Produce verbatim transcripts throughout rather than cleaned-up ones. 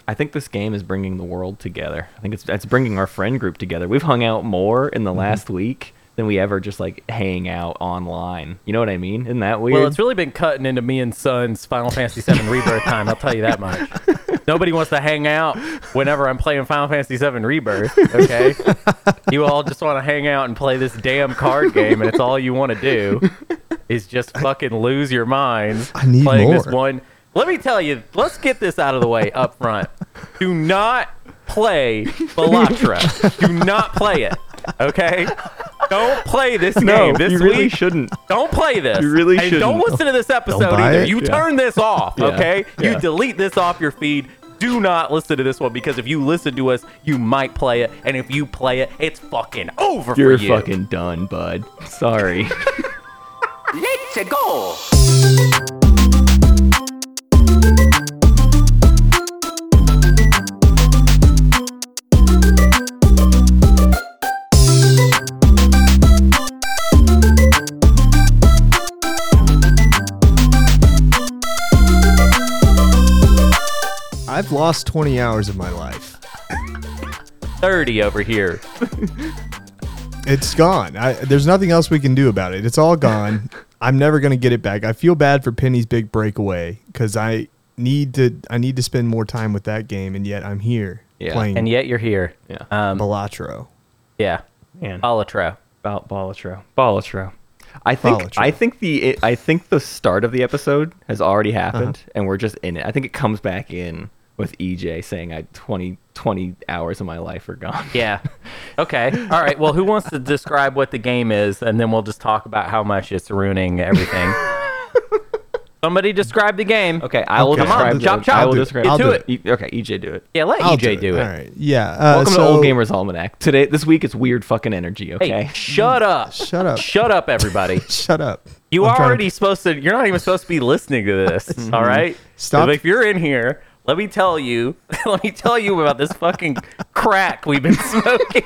I think this game is bringing the world together. I think it's it's bringing our friend group together. We've hung out more in the mm-hmm. last week than we ever just like hang out online. You know what I mean? Isn't that weird? Well, it's really been cutting into me and Son's Final Fantasy seven Rebirth time. I'll tell you that much. Nobody wants to hang out whenever I'm playing Final Fantasy seven Rebirth. Okay, you all just want to hang out and play this damn card game, and it's all you want to do is just fucking lose your minds I need playing more. this one. Let me tell you, let's get this out of the way up front. Do not play Balatro. Do not play it. Okay? Don't play this no, game this you really week. shouldn't. Don't play this. You really and shouldn't. Don't listen to this episode buy either. it? You Yeah. turn this off, Yeah. okay? Yeah. You delete this off your feed. Do not listen to this one because if you listen to us, you might play it. And if you play it, it's fucking over You're for you. fucking done, bud. Sorry. Let's go! I've lost twenty hours of my life. thirty over here. It's gone. I, there's nothing else we can do about it. It's all gone. I'm never going to get it back. I feel bad for Penny's Big Breakaway because I need to I need to spend more time with that game, and yet I'm here Yeah. playing And yet you're here. Yeah. Um, Balatro. yeah. Man. Balatro. Bal- Balatro. Balatro. I think Balatro. I think the it, I think the start of the episode has already happened, Uh-huh. and we're just in it. I think it comes back in with E J saying I twenty, twenty hours of my life are gone. Yeah. Okay. All right. Well, who wants to describe what the game is, and then we'll just talk about how much it's ruining everything. Somebody describe the game. Okay, I will Okay, describe. I'll the- do it. I I'll will do it. describe. I'll do do it. it. E- okay, E J, do it. Yeah, let I'll E J do it. All right. Yeah. Uh, Welcome so, to Old Gamers Almanac. Today, this week, it's weird fucking energy. Okay. Hey, shut up. Shut up. Shut up, everybody. Shut up. You I'm are trying to- already supposed to. You're not even supposed to be listening to this. All right. Stop. So if you're in here, let me tell you. Let me tell you about this fucking crack we've been smoking.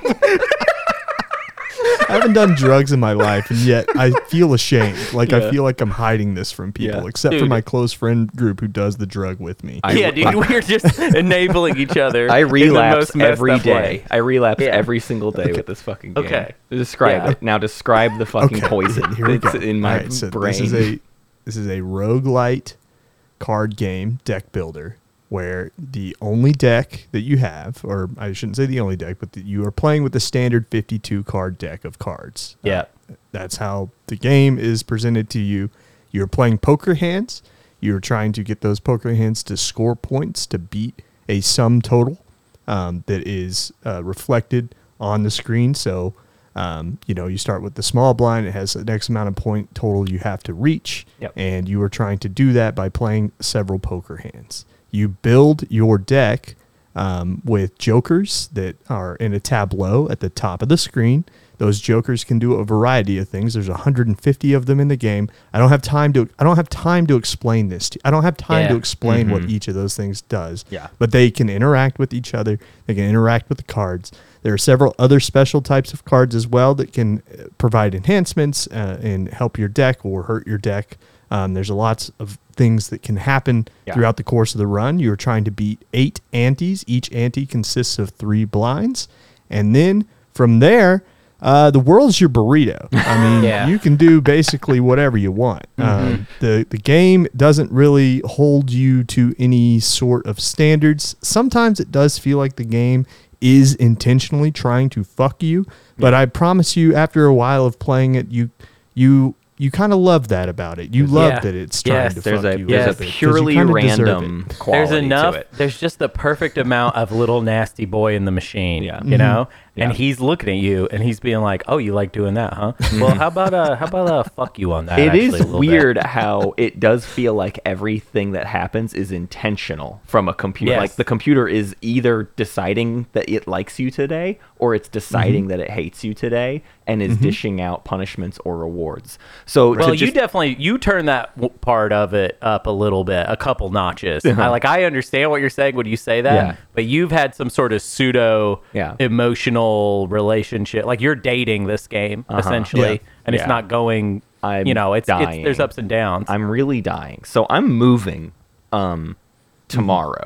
I haven't done drugs in my life, and yet I feel ashamed. Like Yeah. I feel like I'm hiding this from people, Yeah. except for Dude. my close friend group who does the drug with me. I- yeah, dude, we're just enabling each other. I in the relapse most messed every up day. way. I relapse Yeah. every single day with this fucking game. Okay. Describe Yeah. it. Now describe the fucking Okay, poison Here we that's go. in my All right, so brain. This is a this is a roguelite card game deck builder where the only deck that you have, or I shouldn't say the only deck, but that you are playing with the standard fifty-two card deck of cards. Yeah. Uh, that's how the game is presented to you. You're playing poker hands. You're trying to get those poker hands to score points to beat a sum total um, that is uh, reflected on the screen. So, um, you know, you start with the small blind. It has the X amount of point total you have to reach. Yep. And you are trying to do that by playing several poker hands. You build your deck um, with jokers that are in a tableau at the top of the screen. Those jokers can do a variety of things. There's one hundred fifty of them in the game. I don't have time to. I don't have time to explain this. To, I don't have time Yeah. to explain what Mhm. each of those things does. Yeah. But they can interact with each other. They can interact with the cards. There are several other special types of cards as well that can uh, provide enhancements uh, and help your deck or hurt your deck. Um, there's lots of things that can happen Yeah. throughout the course of the run. You're trying to beat eight antes. Each ante consists of three blinds. And then from there, uh, the world's your burrito. I mean, Yeah. you can do basically whatever you want. Um, the, the game doesn't really hold you to any sort of standards. Sometimes it does feel like the game is intentionally trying to fuck you. But I promise you, after a while of playing it, you you you kind of love that about it. You love Yeah. that it's trying Yes. to There's fuck a you. there's with a it, 'cause you purely kinda deserve random it. quality There's enough. to it. There's just the perfect amount of little nasty boy in the machine. Yeah. You know, and Yeah. he's looking at you and he's being like, "Oh, you like doing that, huh? Well, how about uh, how about uh, fuck you on that?" It actually, is a little bit." weird how it does feel like everything that happens is intentional from a computer. Yes. Like the computer is either deciding that it likes you today or it's deciding that it hates you today and is dishing out punishments or rewards. So Well, to you just, definitely you turn that w- part of it up a little bit, a couple notches. I, like I understand what you're saying when you say that, Yeah. but you've had some sort of pseudo Yeah. emotional relationship. Like you're dating this game essentially, Yeah. and it's Yeah. not going. I'm you know, it's, it's dying. there's ups and downs. I'm really dying. So I'm moving um tomorrow.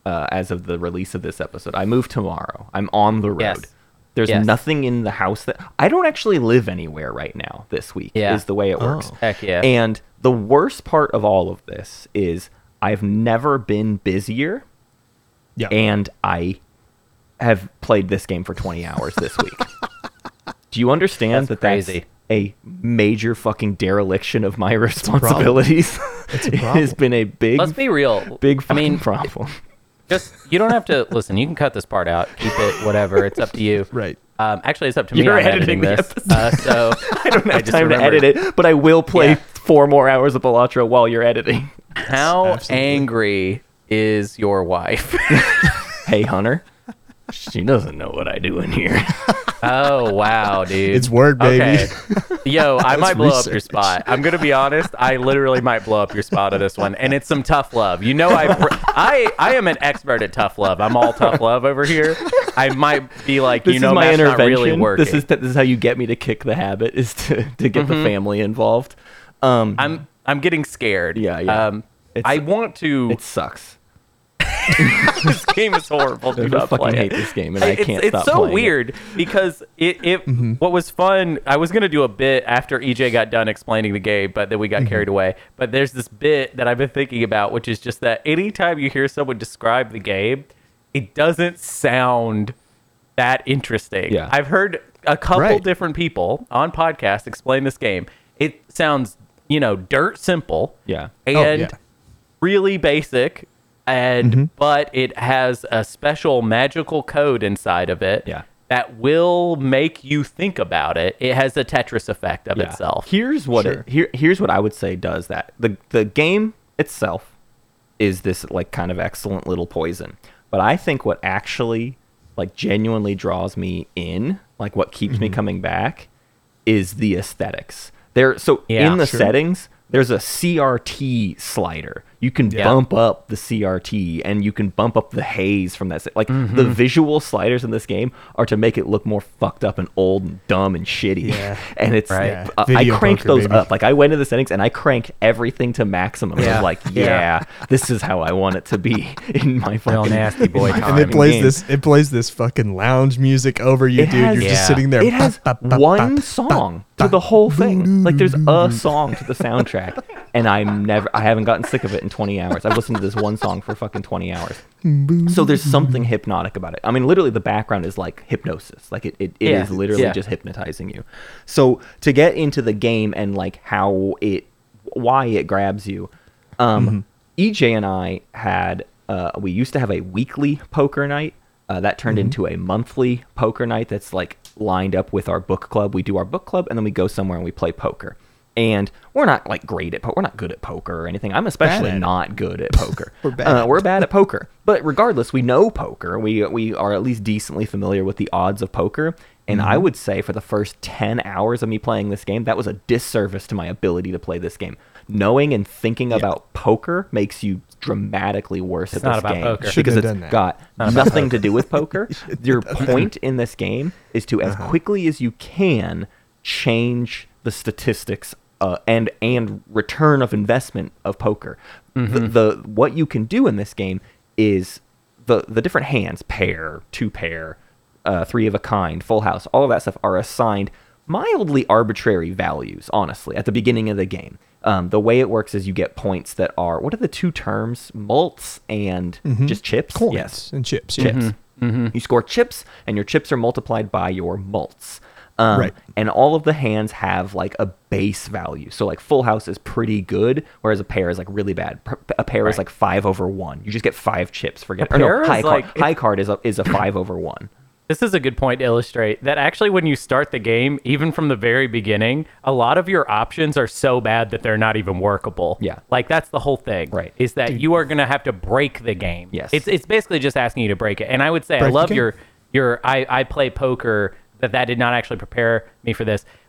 uh, as of the release of this episode. I move tomorrow. I'm on the road. Yes. There's Yes. nothing in the house that I don't actually live anywhere right now this week. Yeah. Is the way it works. Oh. Heck yeah. And the worst part of all of this is I've never been busier, Yeah. and I have played this game for twenty hours this week. Do you understand That's that crazy. that's a major fucking dereliction of my responsibilities? It's a It problem. has been a big, Let's be real. big I fucking mean, problem. just you don't have to listen. You can cut this part out, keep it, whatever. It's up to you. Right. Um, actually, it's up to me. You're I'm editing, editing the this, uh, so I don't have just time to remembered. edit it, but I will play Yeah. four more hours of Balatro while you're editing. How Absolutely. angry is your wife? Hey, Hunter. She doesn't know what I do in here. Oh wow, dude! It's work, baby. Okay. Yo, I That's might blow up your research. spot. I'm gonna be honest. I literally might blow up your spot of this one, and it's some tough love. You know, I pr- I I am an expert at tough love. I'm all tough love over here. I might be like, This you know, is my Matt's not intervention. really working. This is this is how you get me to kick the habit, is to, to get the family involved. Um, I'm I'm getting scared. Yeah, yeah. Um, It's- I want to. it sucks. This game is horrible. Do I not fucking play hate it. this game, and I It's- can't it's stop so playing it. weird because it, it what was fun. I was gonna do a bit after E J got done explaining the game, but then we got carried away. But there's this bit that I've been thinking about, which is just that anytime you hear someone describe the game, it doesn't sound that interesting. Yeah. I've heard a couple Right. different people on podcasts explain this game. It sounds, you know, dirt simple. Yeah. And Oh, yeah. really basic, and but it has a special magical code inside of it Yeah. that will make you think about it. It has a Tetris effect of Yeah. itself. Here's what Sure. it, here here's what I would say does that. The the game itself is this like kind of excellent little poison. But I think what actually like genuinely draws me in, like what keeps me coming back, is the aesthetics. There so Yeah, in the sure. settings, there's a C R T slider. You can Yeah. bump up the C R T, and you can bump up the haze from that. se- Like Mm-hmm. the visual sliders in this game are to make it look more fucked up and old and dumb and shitty. Yeah. And it's Right. Yeah. uh, I Video cranked poker, those baby. up. Like I went to the settings and I cranked everything to maximum. I Yeah. was like, Yeah. yeah, this is how I want it to be in my fucking Real nasty boy in my time. And it fucking plays game. this. It plays this fucking lounge music over you, It dude. has- You're Yeah. just sitting there. It has Ba, ba, ba, one ba, song ba, to the whole thing. Like there's Mm-hmm. a song to the soundtrack, and I'm never, I haven't gotten sick of it in twenty hours. I've listened to this one song for fucking twenty hours. So there's something hypnotic about it. I mean, literally the background is like hypnosis. Like it, it, it Yeah. is literally Yeah. just hypnotizing you. So to get into the game and like how it, why it grabs you, um, Mm-hmm. E J and I had, uh, we used to have a weekly poker night. Uh, that turned Mm-hmm. into a monthly poker night that's like lined up with our book club. We do our book club and then we go somewhere and we play poker. And we're not like great at poker. We're not good at poker or anything. I'm especially at it. not good at poker. We're bad Uh, at we're bad at poker. But regardless, we know poker. We we are at least decently familiar with the odds of poker. And I would say for the first ten hours of me playing this game, that was a disservice to my ability to play this game. Knowing and thinking about poker makes you dramatically worse at not this about game poker. Shouldn't because have it's done that. got nothing to do with poker. Your point in this game is to, as quickly as you can, change the statistics uh, and and return of investment of poker. The, the what you can do in this game is the the different hands, pair, two pair, uh, three of a kind, full house, all of that stuff are assigned mildly arbitrary values, honestly, at the beginning of the game. Um, the way it works is you get points that are, what are the two terms? Mults and just chips? Coins Yes. and chips. Yeah. Chips. You score chips, and your chips are multiplied by your mults. Um, Right. And all of the hands have like a base value. So like full house is pretty good, whereas a pair is like really bad. P- A pair is Right. like five over one. You just get five chips. Forget A or no, pair is high card. like- High card is a is a five over one. This is a good point to illustrate that actually when you start the game, even from the very beginning, a lot of your options are so bad that they're not even workable. Yeah. Like that's the whole thing. Right. Is that you are going to have to break the game. Yes. It's it's basically just asking you to break it. And I would say Break I the love game. your your I I play poker that that did not actually prepare me for this.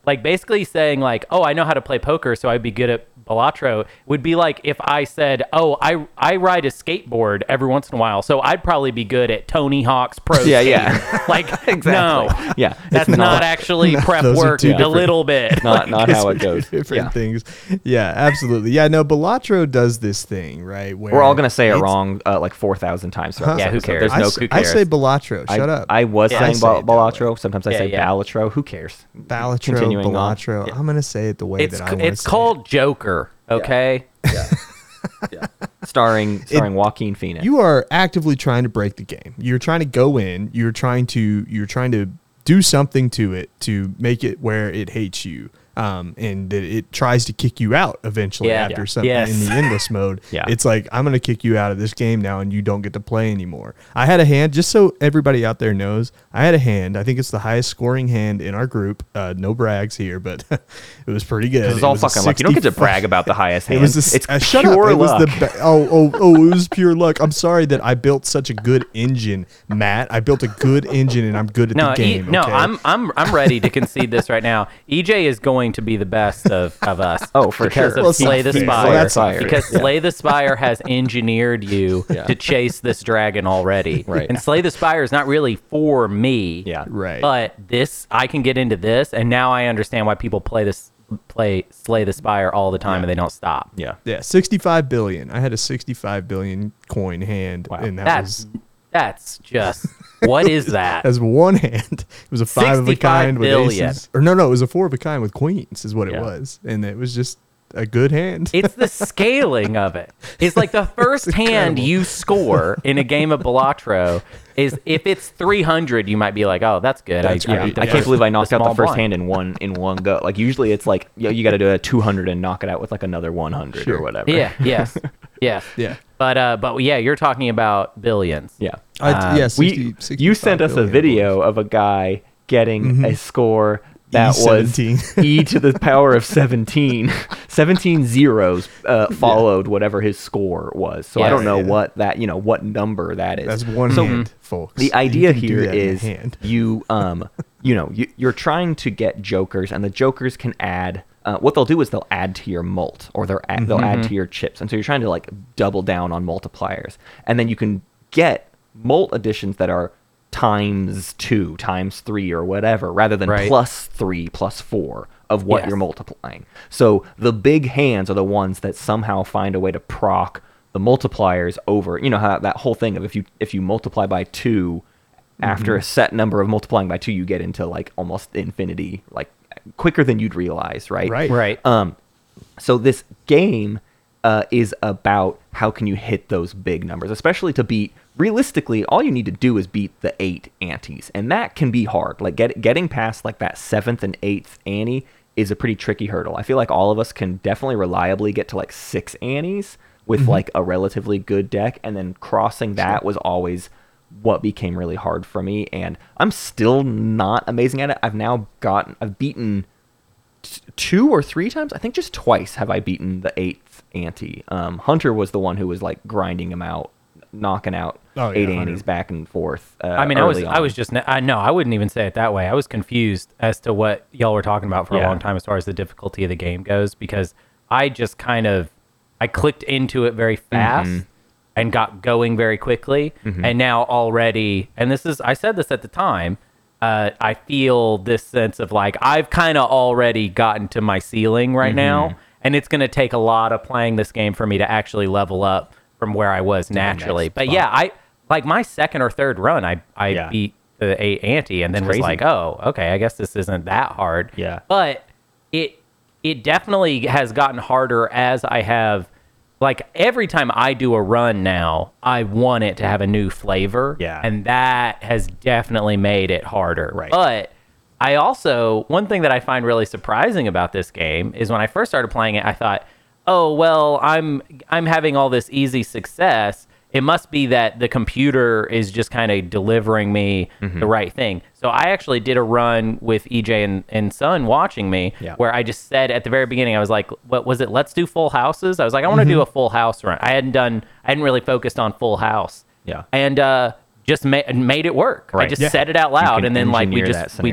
like basically saying like, oh, I know how to play poker, so I'd be good at Balatro would be like if I said, oh, I I ride a skateboard every once in a while, so I'd probably be good at Tony Hawk's Pro Yeah, Skating. yeah. Like, Exactly. no. Yeah. That's It's not, not- actually No, prep those are work two a different- little bit. Not not how it Two goes. different Yeah. things. Yeah, absolutely. Yeah, no, Balatro does this thing, right? Where We're all gonna say it it's- wrong uh, like four thousand times. throughout Yeah, this who episode. cares? There's I, no s- who I cares. say Balatro. Shut I, up. I was Yeah, I saying say Bal- it that way. Balatro. Sometimes I Yeah, say yeah. Balatro. Who cares? Balatro, Continuing on. Balatro. Yeah. I'm gonna say it the way It's that I want to it's called Joker, okay? Yeah. yeah. Starring starring Joaquin Phoenix. You are actively trying to break the game. You're trying to go in. You're trying to. You're trying to do something to it to make it where it hates you. Um, and that it tries to kick you out eventually Yeah. after Yeah. something Yes. in the endless mode. Yeah. It's like, I'm going to kick you out of this game now and you don't get to play anymore. I had a hand, just so everybody out there knows, I had a hand. I think it's the highest scoring hand in our group. Uh, no brags here, but it was pretty good. It's It all was a fucking luck. You don't get to sixty-five brag about the highest hand. It was a, it's uh, pure shut up. It was luck. the be- oh oh oh it was pure luck. I'm sorry that I built such a good engine, Matt. I built a good engine and I'm good at No, the game. E- no, okay? I'm I'm I'm ready to concede this right now. E J is going to be the best of, of us. Oh, for because sure. of Well, Slay the he's Spire. Slay the Spire. Because Yeah. Slay the Spire has engineered you Yeah. to chase this dragon already. Right. And Slay the Spire is not really for me. Yeah. Right. But this, I can get into this, and now I understand why people play this, play Slay the Spire all the time, and they don't stop. Yeah. Yeah, sixty-five billion. I had a sixty-five billion coin hand, Wow. and that That's was that's just what is that? as one hand. It was a five of a kind with billion. aces, or no, no, it was a four of a kind with queens, is what it Yeah. was, and it was just a good hand. It's the scaling of it. It's like the first hand incredible. you score in a game of Balatro is if it's three hundred, you might be like, oh, that's good. That's I, I, great. beat the I can't first- believe I knocked out small the first blind. hand in one in one go. Like usually it's like you, you got to do a two hundred and knock it out with like another one hundred Sure. or whatever. Yeah, yes. Yeah. Yeah. But uh but yeah, you're talking about billions. Yeah. I, Um, yeah, We, 60, you sent us a billion video of a guy getting a score that E seventeen. was e to the power of seventeen. seventeen zeros uh, followed whatever his score was. So I Yeah. don't know Yeah. what that, you know, what number that is. That's one So hand, folks. the You idea can do here that in a is hand. you um you know you, you're trying to get jokers, and the jokers can add uh, what they'll do is they'll add to your mult, or they'll add, they'll add to your chips, and so you're trying to like double down on multipliers, and then you can get mult additions that are times two, times three, or whatever, rather than Right. plus three, plus four of what Yes. you're multiplying. So the big hands are the ones that somehow find a way to proc the multipliers over. You know how that whole thing of if you if you multiply by two, after a set number of multiplying by two, you get into like almost infinity, like quicker than you'd realize, right? Right. Right. Um, so this game uh, is about how can you hit those big numbers, especially to beat. Realistically, all you need to do is beat the eight antes, and that can be hard. Like get, getting past like that seventh and eighth ante is a pretty tricky hurdle. I feel like all of us can definitely reliably get to like six antes with like a relatively good deck, and then crossing that was always what became really hard for me. And I'm still not amazing at it. I've now gotten, I've beaten t- two or three times. I think just twice have I beaten the eighth ante. Um, Hunter was the one who was like grinding him out, knocking out Oh, yeah, eight Hunter. antes back and forth. Uh, I mean, I was early I on. was just I no, I wouldn't even say it that way. I was confused as to what y'all were talking about for a Yeah. long time as far as the difficulty of the game goes, because I just kind of I clicked into it very fast Mm-hmm. and got going very quickly, and now already, and this is I said this at the time, uh, I feel this sense of like I've kind of already gotten to my ceiling right Mm-hmm. now, and it's going to take a lot of playing this game for me to actually level up from where I was naturally. next But spot. yeah, I like my second or third run, I I Yeah. beat the eight ante, and then It's was crazy. like, oh, okay, I guess this isn't that hard. Yeah. But it it definitely has gotten harder as I have. Like every time I do a run now, I want it to have a new flavor. Yeah. And that has definitely made it harder. Right. But I also, one thing that I find really surprising about this game is when I first started playing it, I thought, oh, well, I'm I'm having all this easy success. It must be that the computer is just kind of delivering me Mm-hmm. the right thing. So I actually did a run with E J and, and Son watching me Yeah. where I just said at the very beginning, I was like, what was it? Let's do full houses. I was like, I want to do a full house run. I hadn't done, I hadn't really focused on full house. Yeah. And uh, just ma- made it work. I Right. just Yeah. said it out You loud. can And then like we engineer just, that we just scenario.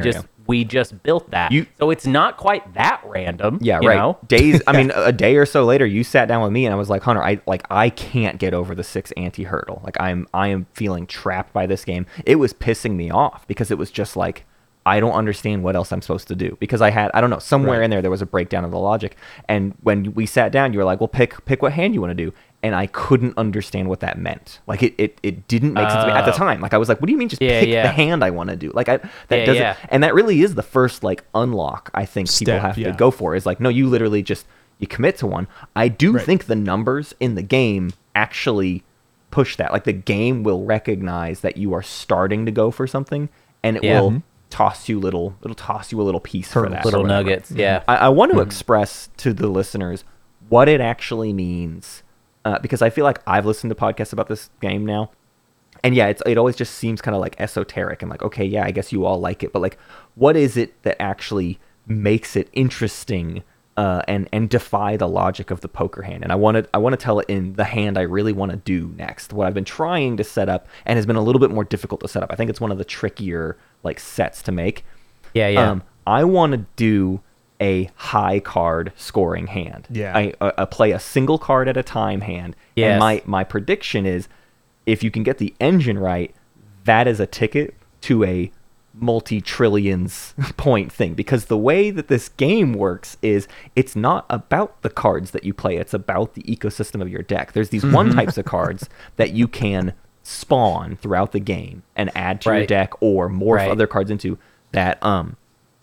we just built that. You- so it's not quite that random. Yeah, you right. know? Days. I mean, a day or so later, you sat down with me, and I was like, Hunter, I like I can't get over the six anti hurdle. Like I'm I am feeling trapped by this game. It was pissing me off because it was just like I don't understand what else I'm supposed to do because I had I don't know somewhere Right. in there there was a breakdown of the logic. And when we sat down, you were like, well, pick pick what hand you want to do. And I couldn't understand what that meant. Like it, it, it didn't make sense to me at the Oh. time. Like I was like, what do you mean just Yeah, pick yeah. the hand I want to do? Like I that Yeah, doesn't yeah. and that really is the first like unlock I think people Step, have yeah. to go for is like, no, you literally just you commit to one. I do Right. think the numbers in the game actually push that. Like the game will recognize that you are starting to go for something and it Yeah. will Mhm. toss you little it'll toss you a little piece for Hurdles. that. Little or whatever. nuggets. Yeah. I, I want to express to the listeners what it actually means, uh, because I feel like I've listened to podcasts about this game now, and yeah, it's it always just seems kind of like esoteric and like, okay, yeah, I guess you all like it, but like, what is it that actually makes it interesting uh, and and defy the logic of the poker hand? And I want to I want to tell it in the hand I really want to do next. What I've been trying to set up and has been a little bit more difficult to set up. I think it's one of the trickier like sets to make. Yeah, yeah. Um, I want to do a high card scoring hand. Yeah. I, uh, uh, play a single card at a time hand. Yes. And my, my prediction is if you can get the engine right, that is a ticket to a multi-trillions point thing. Because the way that this game works is it's not about the cards that you play. It's about the ecosystem of your deck. There's these one types of cards that you can spawn throughout the game and add to your Right. deck or morph Right. other cards into that um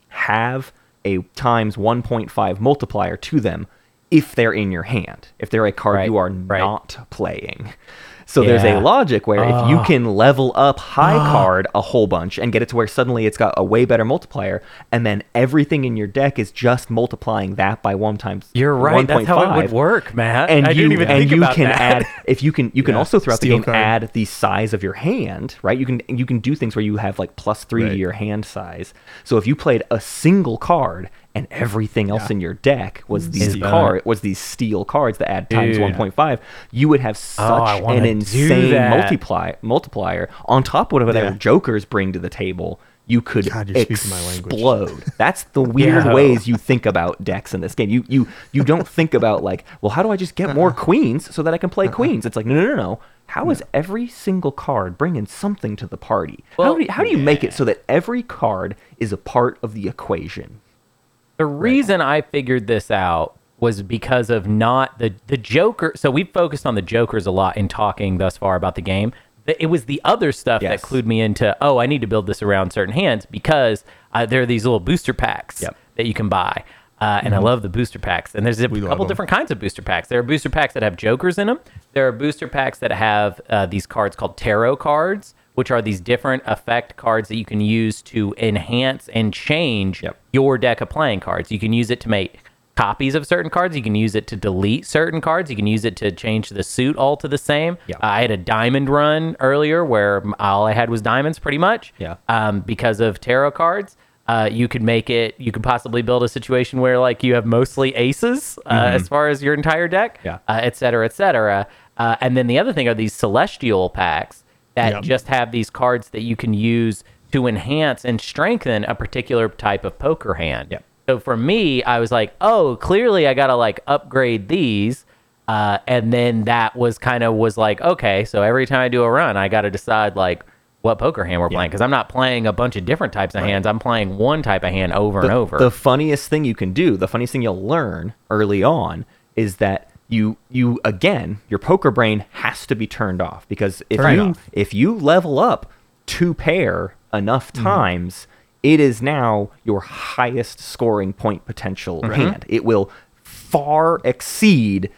have a times one point five multiplier to them if they're in your hand, if they're a card Right, you are right. not playing. So there's Yeah. a logic where if you Oh. can level up high card a whole bunch and get it to where suddenly it's got a way better multiplier, and then everything in your deck is just multiplying that by one times You're right. That's how it would one point five. work, Matt. And I you didn't even and think you about can that. add if you can you can Yeah. also throughout the Steel game card. add the size of your hand, right? You can you can do things where you have like plus three Right. to your hand size. So if you played a single card and everything else Yeah. in your deck was these Steel. card was these steel cards that add times Dude. one point five, you would have Oh, I such wanna an do insane that. multiply multiplier on top of whatever Yeah. jokers bring to the table. You could God, you're speaking my language. explode. That's the weird Yeah. ways you think about decks in this game. You you you don't think about like, well, how do I just get more queens so that I can play queens? It's like, no, no, no, no. How is every single card bringing something to the party? how Well, do you, how do you make it so that every card is a part of the equation? The reason I figured this out was because of not the the Joker. So we've focused on the Jokers a lot in talking thus far about the game. The- It was the other stuff Yes. that clued me into, oh, I need to build this around certain hands because uh, there are these little booster packs Yep. that you can buy. Uh, and I love the booster packs. And there's a We love couple them. different kinds of booster packs. There are booster packs that have Jokers in them. There are booster packs that have uh, these cards called tarot cards, which are these different effect cards that you can use to enhance and change Yep. your deck of playing cards. You can use it to make copies of certain cards. You can use it to delete certain cards. You can use it to change the suit all to the same. Yep. Uh, I had a diamond run earlier where m- all I had was diamonds pretty much. Yeah. Um, because of tarot cards. Uh, you could make it, you could possibly build a situation where like you have mostly aces uh, as far as your entire deck, Yeah. uh, et cetera, et cetera. Uh, and then the other thing are these celestial packs that Yep. just have these cards that you can use to enhance and strengthen a particular type of poker hand. Yep. So for me, I was like, oh, clearly I got to like upgrade these. Uh, and then that was kind of was like, okay, so every time I do a run, I got to decide like what poker hand we're playing. Because I'm not playing a bunch of different types of hands. I'm playing one type of hand over and the, over. The funniest thing you can do, the funniest thing you'll learn early on is that you you again, your poker brain has to be turned off because if Turn it you off. if you level up two pair enough Mm-hmm. times, it is now your highest scoring point potential hand. It will far exceed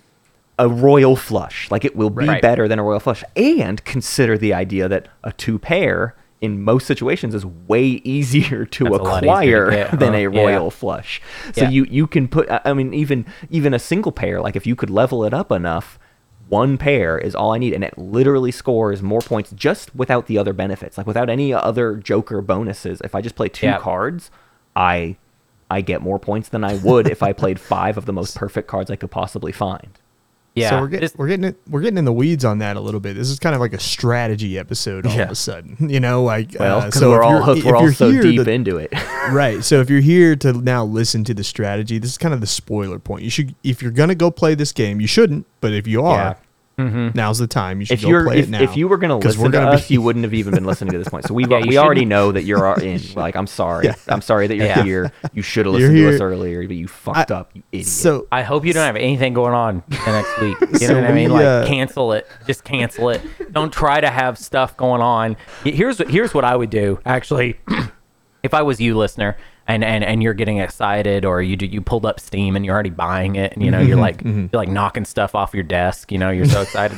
a royal flush. Like it will be Right. better than a royal flush. And consider the idea that a two pair in most situations is way easier to That's a lot easier to acquire get, than huh? a Yeah. royal flush. So Yeah. you you can put I mean even even a single pair, like if you could level it up enough, one pair is all I need and it literally scores more points just without the other benefits. Like without any other joker bonuses. If I just play two Yeah. cards, I I get more points than I would if I played five of the most perfect cards I could possibly find. Yeah, So we're getting just- we're getting it we're getting in the weeds on that a little bit. This is kind of like a strategy episode all Yeah. of a sudden. You know, like Well, uh, because so we're if all you're- hooked, if we're all you're so here deep to- into it. Right. So if you're here to now listen to the strategy, this is kind of the spoiler point. You should, if you're gonna go play this game, you shouldn't. But if you are, now's the time. You should if go you're play if, it now. if you were going to 'cause listen we're to gonna us, be- you wouldn't have even been listening to this point. So we Yeah, you we already shouldn't- know that you're al- in. Like, I'm sorry. Yeah. I'm sorry that you're Yeah. here. You should have You're listened to here. us earlier, but you fucked I- up. You idiot. So I hope you don't have anything going on the next week. You So know what I mean? we, Like, uh, cancel it. Just cancel it. Don't try to have stuff going on. Here's here's what I would do. Actually, if I was you, listener, and, and, and you're getting excited, or you do, you pulled up Steam and you're already buying it, and you know you're like you're like knocking stuff off your desk. You know you're so excited.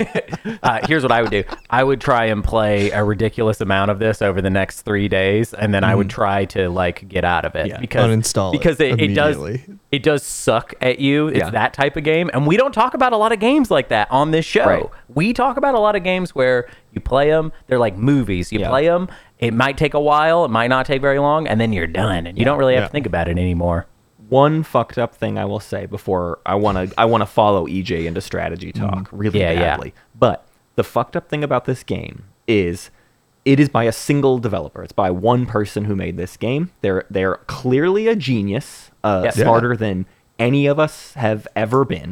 uh, here's what I would do. I would try and play a ridiculous amount of this over the next three days, and then I would try to like get out of it Yeah. because Uninstall it because it, it does immediately. it does suck at you. It's Yeah. that type of game. And we don't talk about a lot of games like that on this show. Right. We talk about a lot of games where you play them, they're like movies. You Yeah. play them, it might take a while, it might not take very long, and then you're done. And you don't really have Yeah. to think about it anymore. One fucked up thing I will say before I want to I want to follow E J into strategy talk really Yeah, yeah. badly. But the fucked up thing about this game is it is by a single developer. It's by one person who made this game. They're they're clearly a genius, uh, Yes. smarter than any of us have ever been.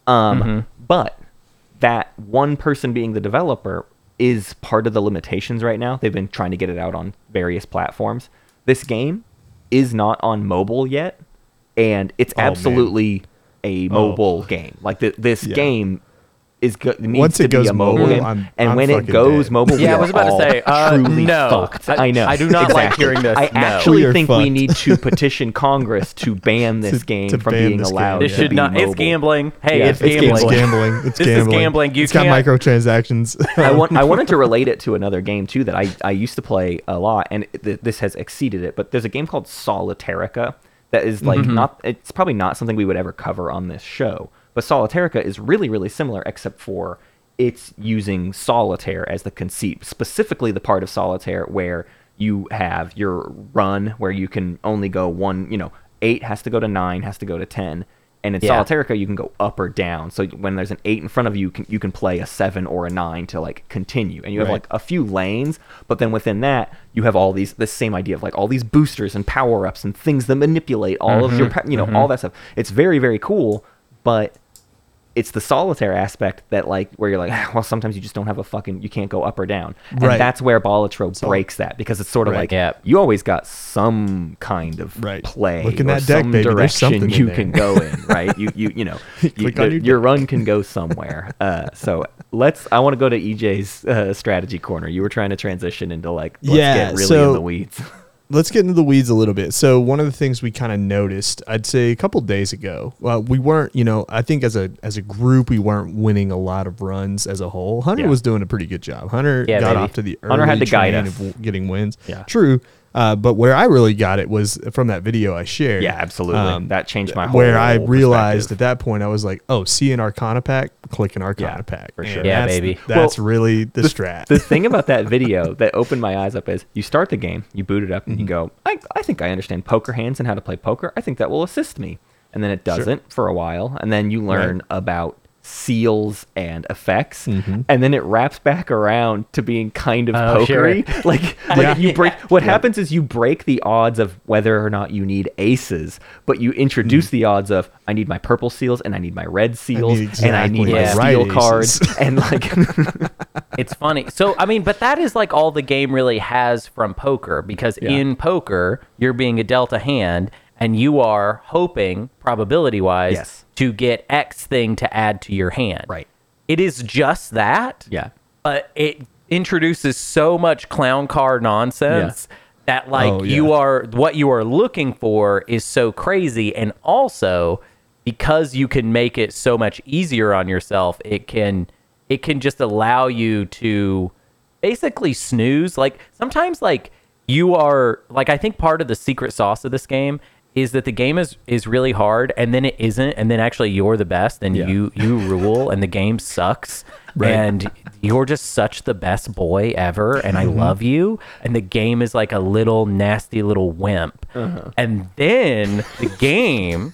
Um, But that one person being the developer is part of the limitations right now. They've been trying to get it out on various platforms. This game is not on mobile yet, and it's Oh, man. absolutely a mobile game. Like the, this Yeah. game is go- needs Once to it goes be a mobile mobile, game, I'm- and I'm when it fucking goes dead. mobile, we Yeah, I are was about to all say, uh, truly no. fucked. I- I know. I do not like hearing this, I no. actually We are think we fucked. need to petition Congress to ban this To- game to from ban being this game, allowed. This yeah. to should be not. It's mobile. gambling. Hey, Yeah, it's, it's gambling. It's gambling. It's This is gambling. gambling. You it's got can't- microtransactions. I want I wanted to relate it to another game too that I, I used to play a lot, and th- this has exceeded it. But there's a game called Solitarica that is like not. It's probably not something we would ever cover on this show. But Solitarica is really really similar, except for it's using solitaire as the conceit, specifically the part of solitaire where you have your run where you can only go one. You know, eight has to go to nine, has to go to ten. And in Yeah. Solitarica, you can go up or down. So when there's an eight in front of you, you can, you can play a seven or a nine to like continue. And you have Right. like a few lanes, but then within that, you have all these, this same idea of like all these boosters and power ups and things that manipulate all of your, pa- you know, all that stuff. It's very, very cool, but it's the solitaire aspect that like where you're like, "Ah, well, sometimes you just don't have a fucking, you can't go up or down. And Right. that's where Balatro breaks that because it's sort of Right. like, Yeah. you always got some kind of Right. play Look in or that deck, some baby. There's direction something in you there. can go in, right? You, you, you know, you, Click on the- your your run can go somewhere. Uh, so let's, I want to go to E J's uh, strategy corner. You were trying to transition into like, let's Yeah, get really so- in the weeds. Let's get into the weeds a little bit. So one of the things we kind of noticed, I'd say a couple days ago, well, we weren't, you know, I think as a as a group we weren't winning a lot of runs as a whole. Hunter Yeah. was doing a pretty good job. Hunter Yeah, got baby. off to the early Hunter had to guide train us. of w- getting wins. Yeah. True. Uh, but where I really got it was from that video I shared. Yeah, absolutely. That changed my Where I whole realized perspective. at that point, I was like, oh, see an Arcana pack, click an Arcana Yeah, pack. for And sure. Yeah, that's- baby. That's Well, really the, strat. The thing about that video that opened my eyes up is you start the game, you boot it up, and you Mm-hmm. go, I, I think I understand poker hands and how to play poker. I think that will assist me. And then it doesn't for a while. And then you learn Right. about seals and effects. Mm-hmm. And then it wraps back around to being kind of Oh, sure. pokery. Like, like Yeah. you break, what happens is you break the odds of whether or not you need aces, but you introduce Mm. the odds of I need my purple seals and I need my red seals and I need exactly my the right steel aces. cards. And like, It's funny. So, I mean, but that is like all the game really has from poker because Yeah. in poker, you're being a dealt a hand and you are hoping, probability wise, Yes. to get X thing to add to your hand. Right. It is just that. yeah. But it introduces so much clown car nonsense that like Oh, you yeah. are what you are looking for is so crazy, and also because you can make it so much easier on yourself, it can it can just allow you to basically snooze. Like sometimes like you are like I think part of the secret sauce of this game is that the game is is really hard and then it isn't, and then actually you're the best and Yeah. you you rule and the game sucks. Right. And you're just such the best boy ever, and I Mm-hmm. love you. And the game is like a little nasty little wimp. Uh-huh. And then the game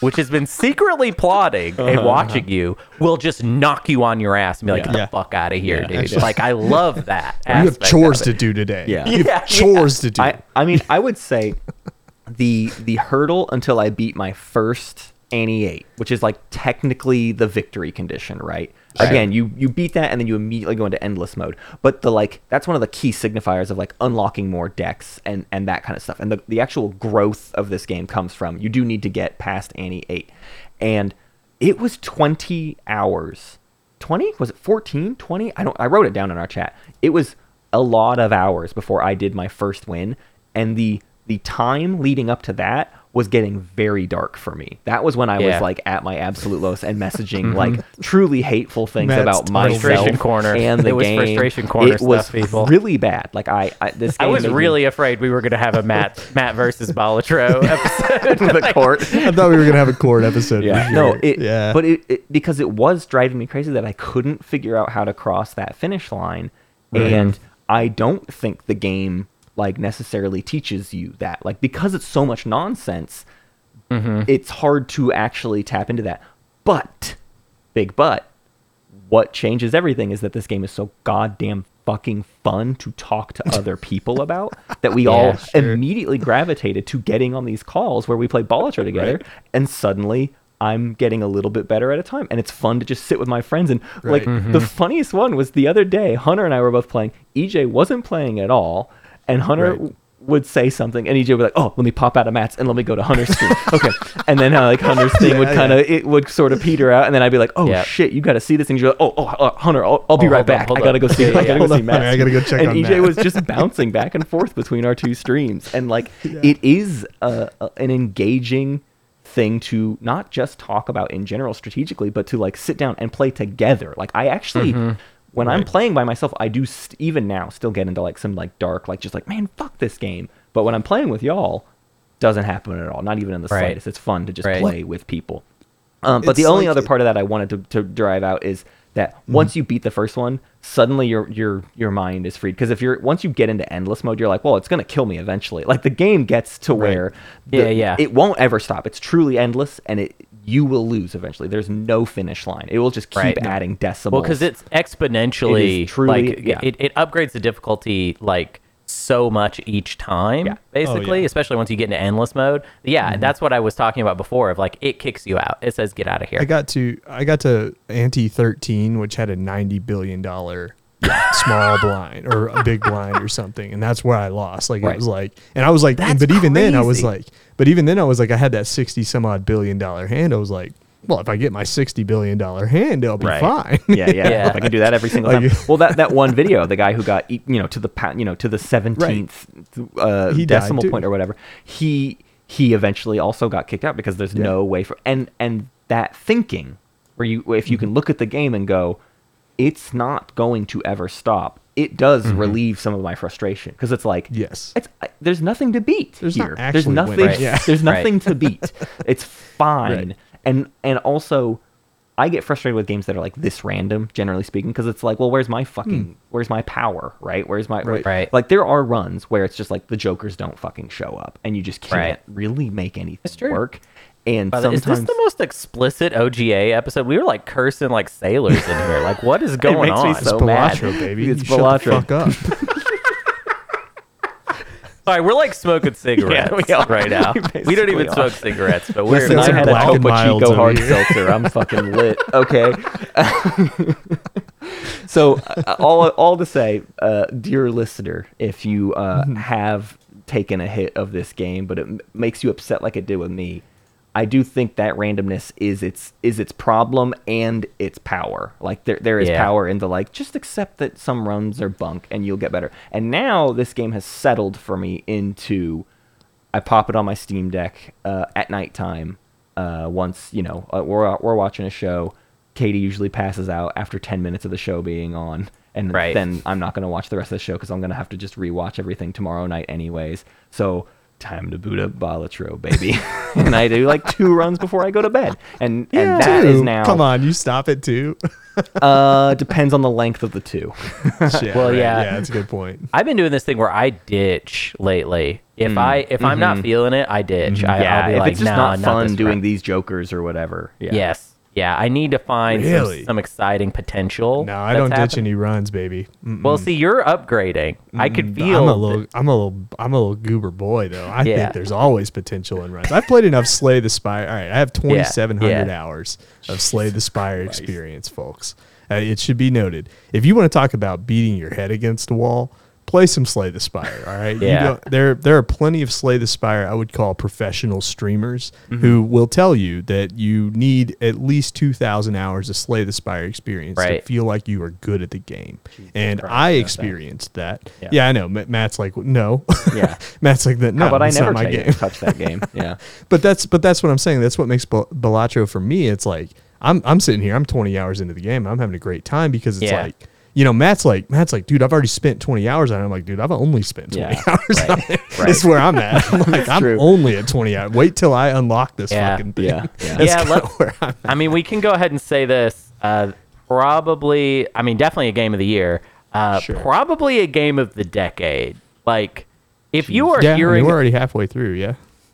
which has been secretly plotting and Uh-huh. watching you, will just knock you on your ass and be like, Yeah. "Get Yeah. the fuck out of here, Yeah. dude!" Like I love that. You have aspect chores of to it. do today. Yeah. You have Yeah, chores to do. I, I mean, I would say the the hurdle until I beat my first Annie eight, which is like technically the victory condition, right? Right. Again, you you beat that and then you immediately go into endless mode. But the like that's one of the key signifiers of like unlocking more decks and and that kind of stuff. And the the actual growth of this game comes from you do need to get past Annie eight. And it was twenty hours. twenty? Was it fourteen? twenty? I don't I wrote it down in our chat. It was a lot of hours before I did my first win, and the the time leading up to that was getting very dark for me. That was when I Yeah. was like at my absolute lowest and messaging like truly hateful things Matt's about title. myself Frustration corner. and the It was game. frustration corner It was stuff, people. really bad. Like I, I this I game was made me- really afraid we were going to have a Matt Matt versus Balatro episode. the court. I thought we were gonna have a court episode. for Yeah, sure. no, it, yeah, but it, it because it was driving me crazy that I couldn't figure out how to cross that finish line, Right. and I don't think the game like necessarily teaches you that. Like because it's so much nonsense, Mm-hmm. it's hard to actually tap into that. But big but, what changes everything is that this game is so goddamn fucking fun to talk to other people about that we all Yeah, sure. immediately gravitated to getting on these calls where we play Balatro together, Right. and suddenly I'm getting a little bit better at a time, and it's fun to just sit with my friends. And like Right. the funniest one was the other day, Hunter and I were both playing. E J wasn't playing at all, and Hunter Right. w- would say something, and E J would be like, "Oh, let me pop out of Matt's and let me go to Hunter's screen." Okay, and then uh, like Hunter's thing would Yeah, kind of it would sort of peter out, and then I'd be like, "Oh Yeah. shit, you got to see this," and you're like, "Oh, oh, uh, Hunter, I'll, I'll be Oh, right hold on, back. hold I gotta on. go see. Yeah, I yeah, gotta yeah. go see Hold on, Matt." Hunter, I gotta go check and on E J Matt. was just bouncing back and forth between our two streams, and like it is a, a, an engaging thing to not just talk about in general strategically, but to like sit down and play together. Like I actually, when I'm Right. playing by myself, I do st- even now still get into like some like dark, like just like man, fuck this game. But when I'm playing with y'all, doesn't happen at all. Not even in the Right. slightest. It's fun to just Right. play with people. Um, but the It's only like other it- part of that I wanted to, to drive out is that once you beat the first one, suddenly your your your mind is freed. Because if you're once you get into endless mode, you're like, well, it's gonna kill me eventually. Like the game gets to where the- Yeah, yeah. it won't ever stop. It's truly endless, and it you will lose eventually. There's no finish line. It will just keep Right. adding decimals. Well, because it's exponentially It is truly- like yeah. it, it upgrades the difficulty like so much each time, Yeah. basically, Oh, yeah. especially once you get into endless mode. Yeah, that's what I was talking about before. Of like it kicks you out. It says get out of here. I got to I got to Ante thirteen, which had a ninety billion dollar small blind or a big blind or something, and that's where I lost. Like Right. it was like, and I was like, That's but even then I was crazy. like, but even then I was like, I had that sixty some odd billion dollar hand. I was like, well, if I get my sixty billion dollar hand, I'll be Right. fine. yeah, yeah, Yeah. If I can do that every single Like- time. Well, that, that one video, the guy who got eat- you know to the pa- you know to the seventeenth uh, He died, decimal too. point or whatever, he he eventually also got kicked out because there's Yeah. no way for and and that thinking where you if you can look at the game and go, it's not going to ever stop. It does relieve some of my frustration because it's like Yes. it's I, there's nothing to beat There's not here. actually there's winning. nothing. Right. Yeah. There's Right. nothing to beat. It's fine. Right. And and also, I get frustrated with games that are like this random, generally speaking, because it's like, well, where's my fucking, where's my power, right? Where's my, Right. Right. Like there are runs where it's just like the jokers don't fucking show up, and you just can't Right. really make anything It's true. work. And By the- Is sometimes this the most explicit O G A episode? We were like cursing like sailors in here. Like, what is going makes me on? so It's mad. Balatro, baby. It's You shut Balatro. the fuck up. All right, we're like smoking cigarettes we are. right now. We We don't basically even are. smoke cigarettes, but we're Listen, I some had a Black and Topo Milds Chico over hard here. seltzer. I'm fucking lit. Okay. So uh, all all to say, uh, dear listener, if you uh, Mm-hmm. have taken a hit of this game, but it m- makes you upset like it did with me, I do think that randomness is its is its problem and its power. Like there there is Yeah. power in the like just accept that some runs are bunk and you'll get better. And now this game has settled for me into I pop it on my Steam Deck uh, at nighttime. Uh, once you know uh, we're we're watching a show, Katie usually passes out after ten minutes of the show being on, and Right. then I'm not gonna watch the rest of the show because I'm gonna have to just rewatch everything tomorrow night anyways. So time to boot up Balatro, baby. And I do like two runs before I go to bed. And Yeah. and that is Two. now Come on, you stop it too. uh depends on the length of the two. Shit, Well, right, yeah. yeah, that's a good point. I've been doing this thing where I ditch lately. If I if I'm not feeling it, I ditch. I, yeah, I'll be if like, it's just nah, not fun this doing round. these jokers or whatever. Yeah. Yes. Yeah, I need to find Really? some, some exciting potential. No, I that's don't ditch happening. any runs, baby. Mm-mm. Well, see, you're upgrading. I could feel. I'm a little, I'm a little, I'm a little goober boy though. I Yeah. think there's always potential in runs. I've played enough Slay the Spire. All right, I have twenty-seven hundred yeah. hours of Slay the Spire experience, folks. Uh, it should be noted. If you want to talk about beating your head against a wall, play some Slay the Spire. All right, You Yeah. don't- there there are plenty of Slay the Spire I would call professional streamers Mm-hmm. who will tell you that you need at least two thousand hours of Slay the Spire experience Right. to feel like you are good at the game. and Christ, I no experienced that. Yeah. Yeah, I know. Ma- Matt's like, no. Yeah. Matt's like that. No, How about I it's never not my take- game. touch that game? Yeah. But that's but that's what I'm saying. That's what makes Bal- Balatro for me. It's like I'm I'm sitting here. I'm twenty hours into the game. I'm having a great time because it's Yeah. like, you know, Matt's like Matt's like, dude, I've already spent twenty hours on it. I'm like, dude, I've only spent twenty Yeah, hours right, on it. right. It's where I'm at. I'm like, I'm true. only at twenty hours. Wait till I unlock this Yeah, fucking thing. yeah, yeah. That's Yeah, kinda let- where I'm at. I mean, we can go ahead and say this. Uh, probably, I mean, definitely a game of the year. Uh, Sure. Probably a game of the decade. Like, if you are Yeah, I mean, hearing, we're already halfway through. Yeah.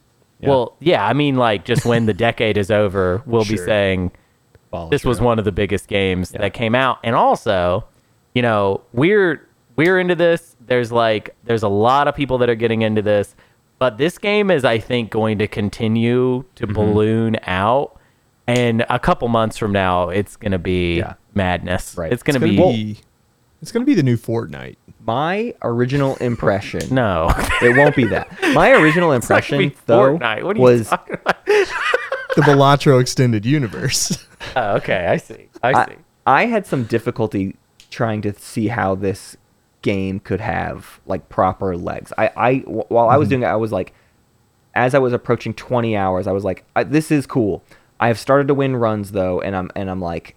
well, yeah, I mean, like, just when the decade is over, we'll be Sure. saying this was one of the biggest games that came out. And also, you know, we're we're into this. There's like there's a lot of people that are getting into this, but this game is, I think, going to continue to Mm-hmm. balloon out. And a couple months from now, it's gonna be Yeah. madness. Right. It's gonna, It's gonna be, be. It's gonna be the new Fortnite. My original impression. no. It won't be that. My original It's not gonna impression be though Fortnite. What are you was talking about? The Balatro extended universe. Oh, okay, I see. I see. I, I had some difficulty trying to see how this game could have like proper legs. I, I w- while I was doing it, I was like, as I was approaching twenty hours, I was like, I, this is cool. I have started to win runs though, and I'm and I'm like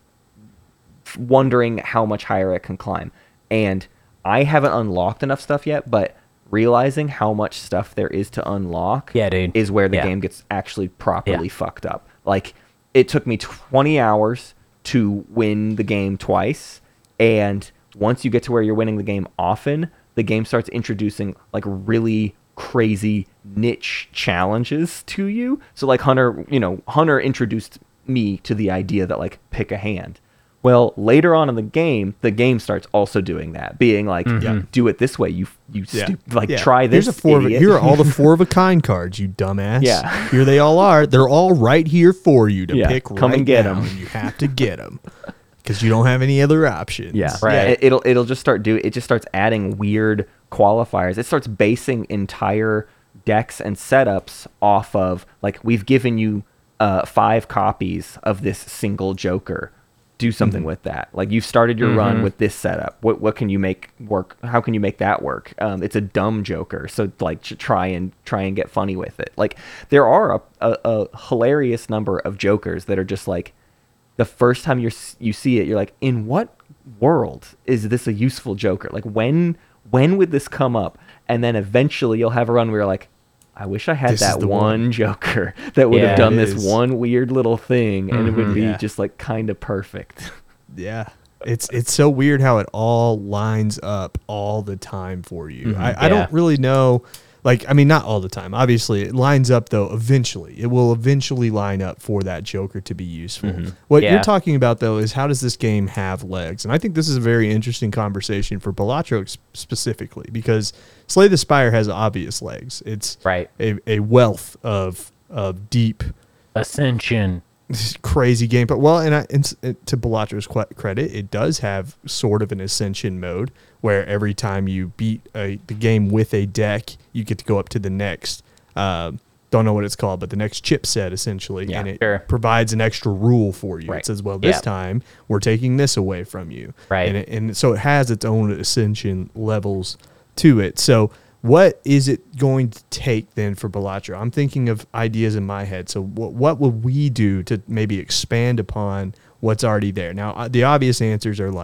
f- wondering how much higher it can climb. And I haven't unlocked enough stuff yet, but realizing how much stuff there is to unlock Yeah, dude. is where the Yeah. game gets actually properly Yeah. fucked up. Like, it took me twenty hours to win the game twice, and once you get to where you're winning the game often, the game starts introducing like really crazy niche challenges to you. So like Hunter, you know, Hunter introduced me to the idea that like pick a hand. Well, later on in the game, the game starts also doing that, being like, do it this way, you you Yeah. stu- like Yeah. try this. Here's a four. Of, idiot. here are all the four of a kind cards, you dumbass. Yeah. Here they all are. They're all right here for you to Yeah, pick. come right and get now, 'em. and you have to get them because you don't have any other options. Yeah, Right. Yeah, it, it'll it'll just start do it just starts adding weird qualifiers. It starts basing entire decks and setups off of like we've given you uh, five copies of this single Joker. Do something Mm-hmm. with that. Like you've started your run with this setup. What what can you make work? How can you make that work? Um, it's a dumb Joker, so like ch- try and try and get funny with it. Like there are a, a, a hilarious number of Jokers that are just like the first time you you see it, you're like, in what world is this a useful Joker? Like when when would this come up? And then eventually you'll have a run where you're like, I wish I had This is that the one, one. Joker that would Yeah, have done it this is. one weird little thing, and it would be Yeah. just like kind of perfect. Yeah. It's it's so weird how it all lines up all the time for you. I, I Yeah. don't really know. Like, I mean, not all the time. Obviously, it lines up, though, eventually. It will eventually line up for that Joker to be useful. What Yeah. you're talking about, though, is how does this game have legs? And I think this is a very interesting conversation for Balatro ex- specifically, because Slay the Spire has obvious legs. It's Right. a, a wealth of of deep, Ascension. crazy game. But, well, and, I, and s- it- to Balatro's qu- credit, it does have sort of an ascension mode where every time you beat a, the game with a deck, you get to go up to the next. Uh, don't know what it's called, but the next chipset essentially, Yeah, and it sure. provides an extra rule for you. Right. It says, "Well, this Yeah. time we're taking this away from you," Right. And, it, and so it has its own ascension levels to it. So, what is it going to take then for Balatro? I'm thinking of ideas in my head. So, what what would we do to maybe expand upon what's already there? Now, uh, the obvious answers are like,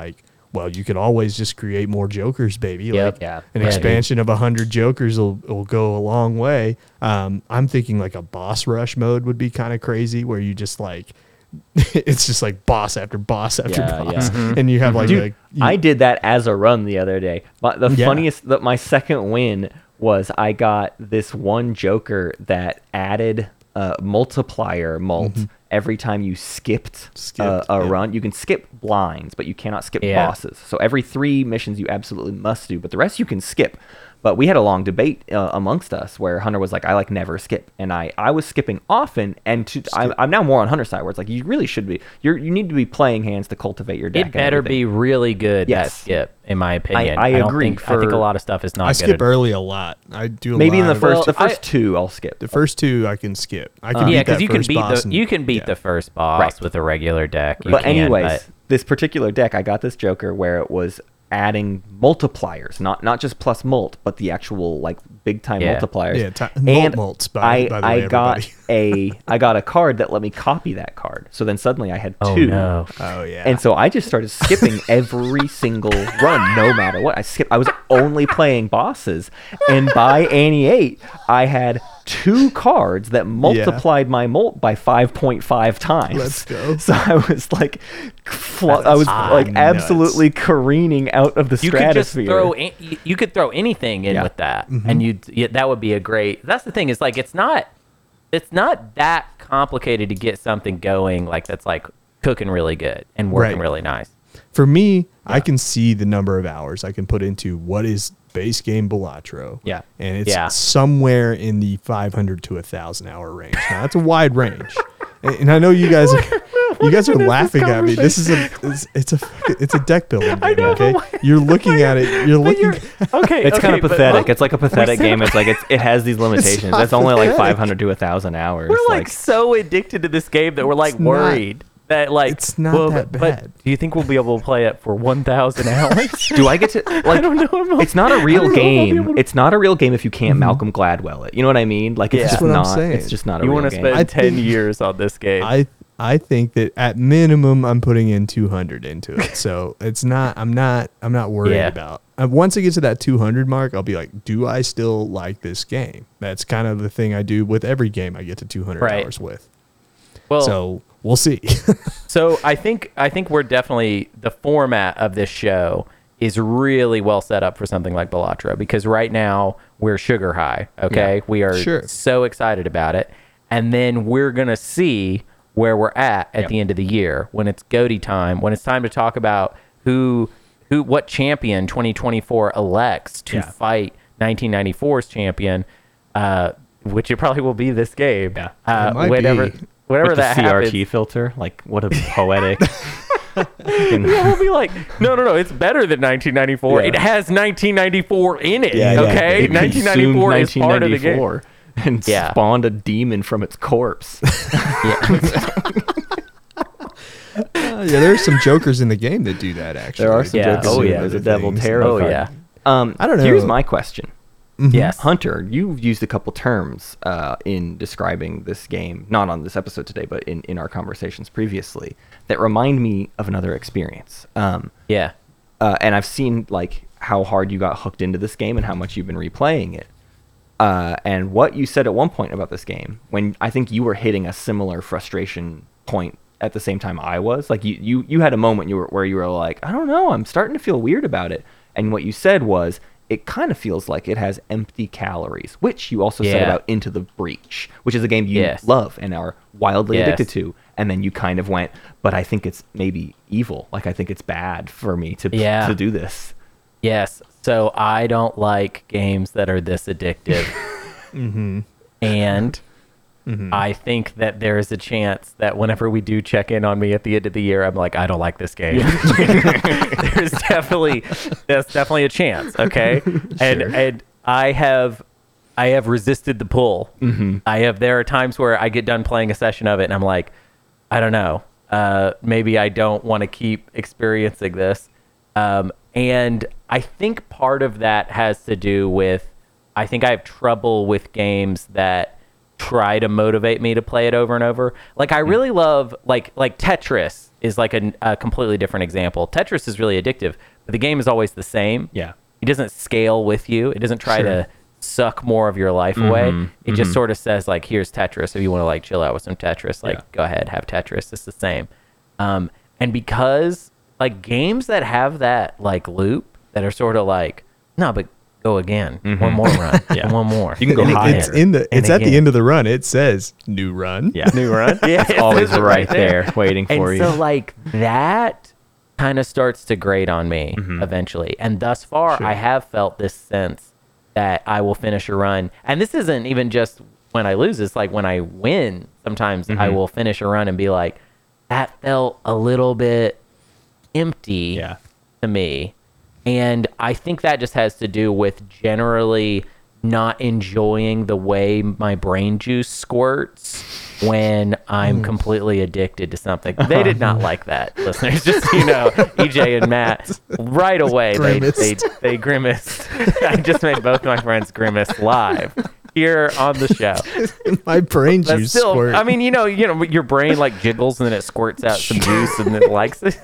well, you could always just create more jokers, baby. Yep. Like Yeah. an Yeah, expansion of a hundred jokers will, will go a long way. Um, I'm thinking like a boss rush mode would be kind of crazy, where you just like it's just like boss after boss after Yeah, boss, yeah. Mm-hmm. and you have like Dude, a, you- I did that as a run the other day. But the Yeah. funniest, that my second win was I got this one Joker that added uh, multiplier mult every time you skipped, Mm-hmm. Skipped, uh, a yeah. run. You can skip blinds, but you cannot skip Yeah. bosses. So every three missions you absolutely must do, but the rest you can skip. But we had a long debate uh, amongst us where Hunter was like, I like never skip. And I, I was skipping often. And to, I'm, I'm now more on Hunter's side where it's like, you really should be. You're, you need to be playing hands to cultivate your deck. It and better everything. be really good Yes. at skip, in my opinion. I don't agree Think, I think a for- lot of stuff is not I good. skip at- early a lot. I do a Maybe in lot the of- first, Well, the first I- two, I'll skip. the first two I can skip. I can yeah, beat that because you can first beat boss the and- you can beat yeah. the first boss Right. with a regular deck. You But can, anyways, but- this particular deck, I got this Joker where it was adding multipliers, not not just plus mult, but the actual like big time Yeah. multipliers. Yeah, ti- and mult mults, by- I by the I way, got everybody. a I got a card that let me copy that card. So then suddenly I had oh two. no. Oh yeah. And so I just started skipping every single run, no matter what. I skipped. I was only playing bosses, and by Annie eight, I had two cards that multiplied my molt by five point five times. Let's go. So I was like, fl- I was Ah, like nuts. absolutely careening out of the You could just stratosphere. throw in, you- you could throw anything in Yeah. with that, Mm-hmm. and you yeah, that would be a great. That's the thing is like it's not it's not that complicated to get something going like that's like cooking really good and working Right. really nice. For me, I can see the number of hours I can put into what is base game Balatro. Yeah. And it's Yeah. somewhere in the five hundred to one thousand hour range. Now, that's a wide range. And, and I know you guys are you guys are laughing at me. This is a it's, it's a it's a deck building game, okay? You're looking at it. You're looking Okay, It's kind okay, of but pathetic. look, It's like a pathetic said- game. It's like it's, it has these limitations. not It's only like pathetic. five hundred to one thousand hours. We're like, like so addicted to this game that we're like It's not- worried that like it's not well, that but- bad. But do you think we'll be able to play it for one thousand hours? do I get to like I don't know. I'm not- it's not a I real don't know if I'll be game. able to- It's not a real game if you can't Malcolm Gladwell it. You know what I mean? Like it's Yeah. just That's what I'm not. saying. It's just not a You real want to game. spend I ten think- years on this game? I I think that at minimum I'm putting in two hundred into it. So it's not I'm not I'm not worried Yeah. about. Uh, once it gets to that two hundred mark, I'll be like, do I still like this game? That's kind of the thing I do with every game I get to two hundred Right. hours with. well, So we'll see. So I think I think we're definitely the format of this show is really well set up for something like Balatro because right now we're sugar high. Okay, Yeah, we are sure. so excited about it, and then we're gonna see where we're at at Yep. the end of the year when it's GOTY time, when it's time to talk about who who what champion twenty twenty-four elects to Yeah. fight nineteen ninety-four's champion, uh, which it probably will be this game. Yeah. uh, It might whenever be. whenever With the that C R T happens. filter, like what a poetic. fucking- Yeah, we'll be like, no, no, no, it's better than nineteen ninety-four. Yeah. It has nineteen ninety-four in it. Yeah, yeah. okay, It nineteen ninety-four is consumed part of the game. nineteen ninety-four and Yeah. spawned a demon from its corpse. Uh, yeah, there's some jokers in the game that do that. Actually, There are some Yeah. jokers. Oh, too. yeah. There's a Other devil things. tarot Oh, card. yeah. Um, I don't know. Here's my question. Yes. Hunter, you've used a couple terms uh, in describing this game, not on this episode today, but in, in our conversations previously, that remind me of another experience. Um, Yeah. uh, and I've seen like how hard you got hooked into this game and how much you've been replaying it. Uh, and what you said at one point about this game, when I think you were hitting a similar frustration point at the same time I was, like you, you, you had a moment you were, where you were like, I don't know, I'm starting to feel weird about it. And what you said was, it kind of feels like it has empty calories, which you also said Yeah. about Into the Breach, which is a game you Yes. love and are wildly Yes. addicted to. And then you kind of went, but I think it's maybe evil. Like I think it's bad for me to Yeah. to do this. Yes. So I don't like games that are this addictive. Mm-hmm. And I think that there is a chance that whenever we do check in on me at the end of the year, I'm like, I don't like this game. There's definitely there's definitely a chance. Okay. And Sure. and I have I have resisted the pull. Mm-hmm. I have there are times where I get done playing a session of it and I'm like, I don't know. Uh, maybe I don't want to keep experiencing this. Um, and I think part of that has to do with I think I have trouble with games that try to motivate me to play it over and over. Like I really love like like Tetris is like a, a completely different example. Tetris is really addictive, but the game is always the same. Yeah. It doesn't scale with you. It doesn't try Sure. to suck more of your life away. It just sort of says like, here's Tetris. If you want to like chill out with some Tetris, like Yeah. go ahead, have Tetris. It's the same. Um, and because like games that have that like loop that are sort of like, no, but go again, one more run, Yeah. one more. You can go And it- higher. it's in the. And It's at the again. end of the run. It says new run. Yeah. New run. Yeah, It's always it says it right there waiting and for you. so like that kind of starts to grate on me eventually. And thus far, Sure. I have felt this sense that I will finish a run. And this isn't even just when I lose. It's like when I win, sometimes I will finish a run and be like, that felt a little bit empty Yeah. to me. And I think that just has to do with generally not enjoying the way my brain juice squirts when I'm completely addicted to something. They did not like that, listeners. Just so you know, E J and Matt, right away, they, they, Grimaced. they grimaced. I just made both my friends grimace live here on the show. My brain But juice still, squirt. I mean, you know, you know, your brain like jiggles and then it squirts out some juice and it likes it.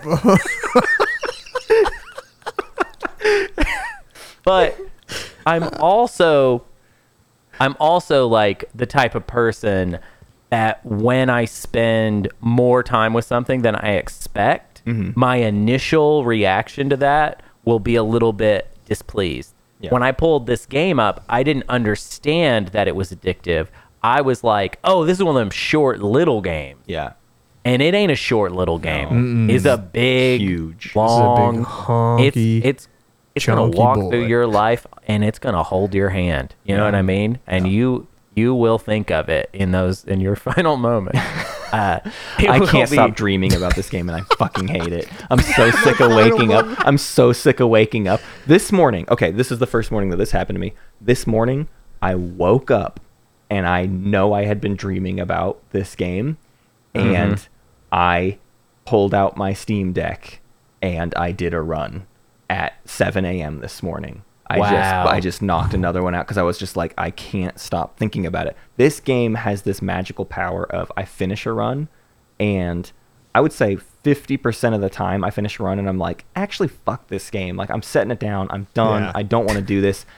But I'm also I'm also like the type of person that when I spend more time with something than I expect, my initial reaction to that will be a little bit displeased. Yeah. When I pulled this game up, I didn't understand that it was addictive. I was like, oh, this is one of them short little games. Yeah. And it ain't a short little game. It's a big, Huge. long, It's a big, honky, it's it's it's gonna chunky walk boy. through your life and it's gonna hold your hand. You know what I mean? And you you will think of it in those in your final moment. Uh, it I will can't be- stop dreaming about this game and I fucking hate it. I'm so sick of waking up. I'm so sick of waking up. This morning, okay, this is the first morning that this happened to me. This morning, I woke up and I know I had been dreaming about this game and I pulled out my Steam Deck and I did a run at seven a.m. this morning. I Wow. just I just knocked another one out because I was just like, I can't stop thinking about it. This game has this magical power of I finish a run and I would say fifty percent of the time I finish a run and I'm like, actually fuck this game. Like I'm setting it down. I'm done. Yeah. I don't want to do this.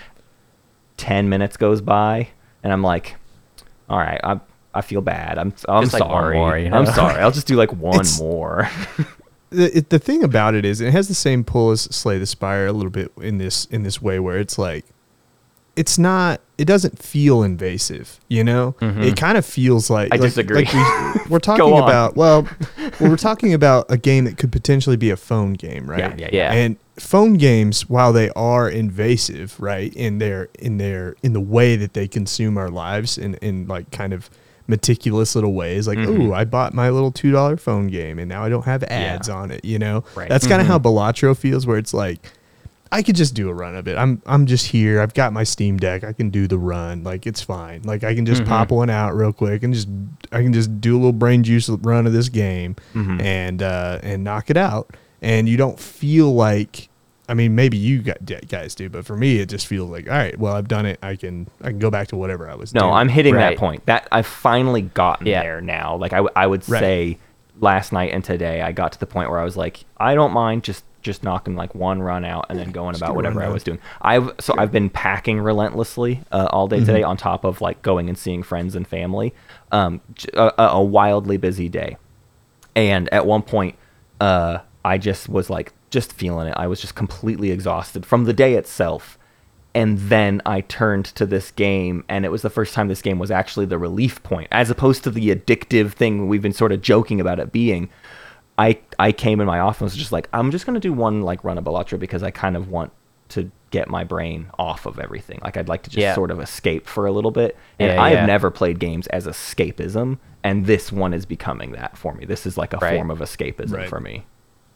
ten minutes goes by and I'm like, all right, I I feel bad. I'm I'm Just like one sorry. more, you I'm know? sorry. I'll just do like one It's- more. the, it, the thing about it is it has the same pull as Slay the Spire a little bit in this in this way where it's like it's not it doesn't feel invasive, you know. It kind of feels like I like- disagree. like we, we're talking on. about well, well we're talking about a game that could potentially be a phone game, right? Yeah, yeah, yeah. And phone games, while they are invasive, right, in their in their in the way that they consume our lives in in like kind of meticulous little ways, like, Mm-hmm. oh, I bought my little two dollar phone game and now I don't have ads Yeah. on it, you know. Right. That's kind of Mm-hmm. how Balatro feels, where it's like I could just do a run of it. I'm I'm just here. I've got my Steam Deck. I can do the run. Like it's fine. Like I can just Mm-hmm. pop one out real quick and just I can just do a little brain juice run of this game Mm-hmm. and uh, and knock it out. And you don't feel like I mean maybe you got, guys do, but for me it just feels like all right. Well, I've done it. I can I can go back to whatever I was No, doing. I'm hitting Right. that point. That I've finally gotten Yeah. there now. Like I, w- I would Right. say last night and today, I got to the point where I was like, I don't mind just just knocking like one run out and then going Just about do a whatever I rundown. was doing. I've so I've been packing relentlessly uh, all day today, on top of like going and seeing friends and family. Um, j- a, a a wildly busy day, and at one point, uh, I just was like just feeling it. I was just completely exhausted from the day itself. And then I turned to this game, and it was the first time this game was actually the relief point, as opposed to the addictive thing we've been sort of joking about it being. I I came in my office and was just like, I'm just gonna do one like run of Balatro because I kind of want to get my brain off of everything. Like I'd like to just Yeah. sort of escape for a little bit. And Yeah, I have yeah. never played games as escapism, and this one is becoming that for me. This is like a Right. form of escapism Right. for me.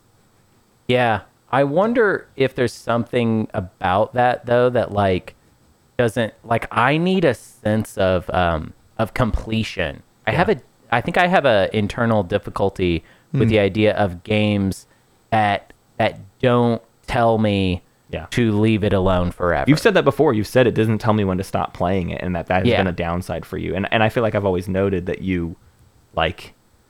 Yeah. I wonder if there's something about that though that like doesn't like I need a sense of um of completion. I have a I think I have a internal difficulty with the idea of games that that don't tell me Yeah. to leave it alone forever. You've said that before. You've said it doesn't tell me when to stop playing it, and that that has Yeah. been a downside for you. And and I feel like I've always noted that you, like,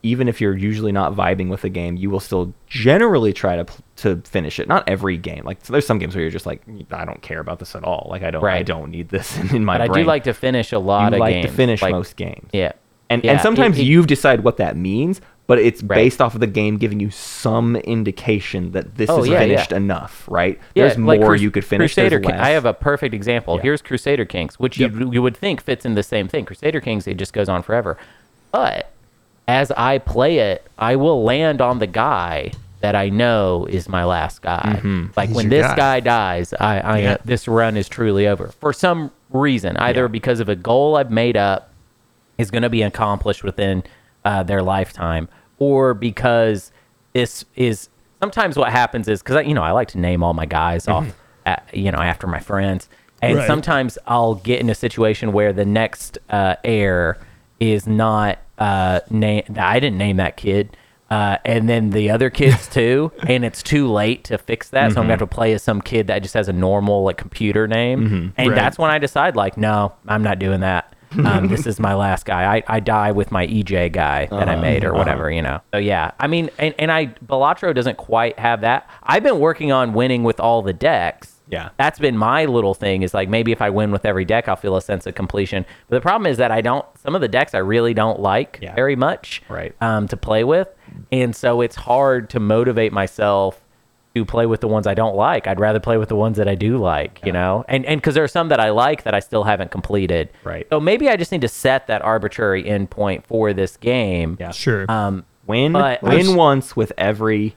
even if you're usually not vibing with the game, you will still generally try to to finish it. Not every game. Like so there's some games where you're just like, I don't care about this at all. Like I don't, Right. I don't need this in, in my But brain. I do like to finish a lot you of like games. to finish Like, most games. Yeah. And Yeah, and sometimes it- it- you decide what that means, but it's Right. based off of the game giving you some indication that this Oh, is yeah, finished yeah. enough, right? Yeah, There's like more Crus- you could finish. Crusader there's King. less. I have a perfect example. Yeah. Here's Crusader Kings, which you you would think fits in the same thing. Crusader Kings, it just goes on forever. But as I play it, I will land on the guy that I know is my last guy. Like He's when your this guy. guy dies, I, I Yeah. uh, this run is truly over for some reason. Either Yeah. because of a goal I've made up is going to be accomplished within uh, their lifetime, or because this is sometimes what happens is because you know I like to name all my guys off, at, you know, after my friends, and Right. sometimes I'll get in a situation where the next uh, heir is not uh, name. I didn't name that kid. Uh, and then the other kids too, and it's too late to fix that, so I'm gonna have to play as some kid that just has a normal like computer name, and Right. that's when I decide like, no, I'm not doing that. Um, this is my last guy. I, I die with my E J guy that I made or whatever, you know. So yeah, I mean, and, and I Balatro doesn't quite have that. I've been working on winning with all the decks. Yeah. That's been my little thing is like maybe if I win with every deck, I'll feel a sense of completion. But the problem is that I don't, some of the decks I really don't like Yeah. very much Right. um, to play with. And so it's hard to motivate myself to play with the ones I don't like. I'd rather play with the ones that I do like, you know? And and because there are some that I like that I still haven't completed. Right. So maybe I just need to set that arbitrary endpoint for this game. Yeah. Sure. Um, Win But- win once with every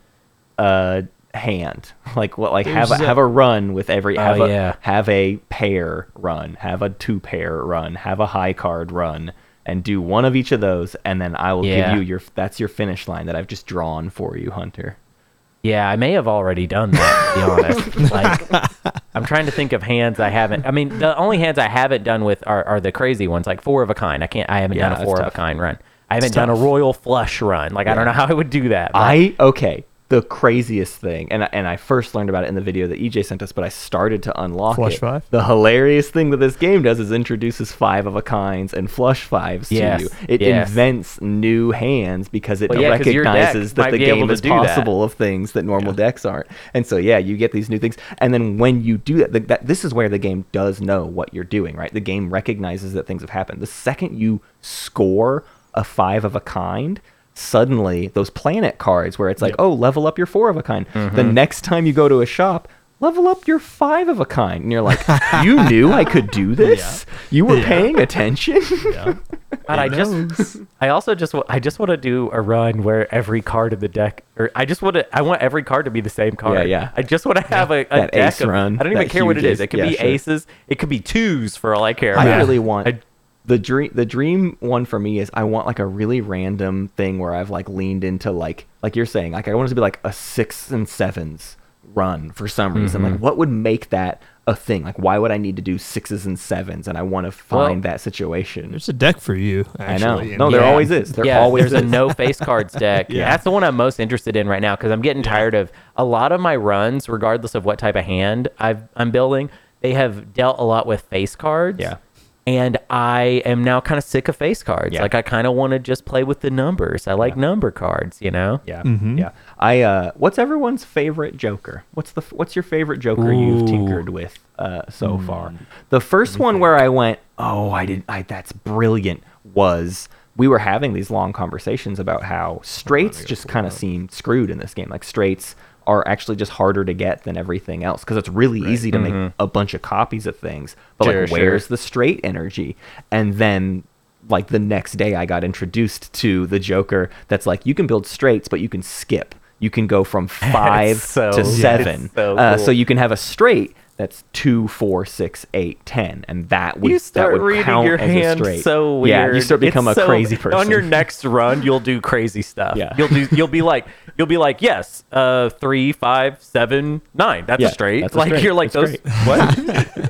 uh hand. Like what like have a, There's a- have a run with every have Oh, a yeah. have a pair run, have a two pair run, have a high card run, and do one of each of those, and then I will Yeah. give you your that's your finish line that I've just drawn for you, Hunter. Yeah, I may have already done that, to be honest. Like, I'm trying to think of hands I haven't. I mean, the only hands I haven't done with are, are the crazy ones, like four of a kind. I can't. I haven't Yeah, done a that's four of a tough. kind run. I haven't It's done a tough. royal flush run. Like, I don't know how I would do that. but- I okay. The craziest thing, and I- and I first learned about it in the video that E J sent us, but I started to unlock Flush it. five? The hilarious thing that this game does is introduces five of a kinds and flush fives Yes, to you. It yes. invents new hands because it Well, yeah, 'cause your deck recognizes that might the be able game to is do that. possible of things that normal decks aren't. And so yeah, you get these new things, and then when you do that, the, that, this is where the game does know what you're doing, right? The game recognizes that things have happened. The second you score a five of a kind, suddenly those planet cards where it's like, Yep. oh, level up your four of a kind. Mm-hmm. The next time you go to a shop, level up your five of a kind. And you're like, you knew I could do this? You were Yeah. paying attention? Yeah. God, I Who just, knows? I also just, wa- I just want to do a run where every card in the deck, or I just want to, I want every card to be the same card. Yeah, yeah. I just want to have a, a That deck ace of, run, I don't even that care what it huge is. It ace- could yeah, be sure. aces. It could be twos for all I care. I Yeah. really want I- the dream. The dream one for me is I want like a really random thing where I've like leaned into like like you're saying like I want it to be like a six and sevens run for some reason. Mm-hmm. Like what would make that a thing? Like why would I need to do sixes and sevens? And I want to find Well, that situation. There's a deck for you. I know. Actually, No, and- there Yeah. always is. There yeah, always there's is. a no face cards deck. Yeah. That's the one I'm most interested in right now because I'm getting tired of a lot of my runs, regardless of what type of hand I've, I'm building. They have dealt a lot with face cards. Yeah. And I am now kind of sick of face cards. Yeah. Like I kind of want to just play with the numbers. I like Yeah. number cards, you know? Yeah, Mhm. yeah. I uh, what's everyone's favorite Joker? What's the what's your favorite Joker you've Ooh. tinkered with uh, so far? The first one where I went, oh, I did, I that's brilliant. Was we were having these long conversations about how straights gotta just pull kind it of up. seem screwed in this game. Like straights are actually just harder to get than everything else because it's really easy to make a bunch of copies of things. But Sure, like, sure. where's the straight energy? And then like the next day I got introduced to the Joker that's like you can build straights but you can skip. You can go from five so- to yeah, seven. it's so uh, cool. so you can have a straight that's two, four, six, eight, ten, and that would You start that would reading count your as a hand straight. so weird. Yeah, you start to become It's a so- crazy person. On your next run, you'll do crazy stuff. Yeah. You'll do. You'll be like. You'll be like, yes, uh, three, five, seven, nine. That's Yeah, a straight. that's a like straight. you're like That's those. What?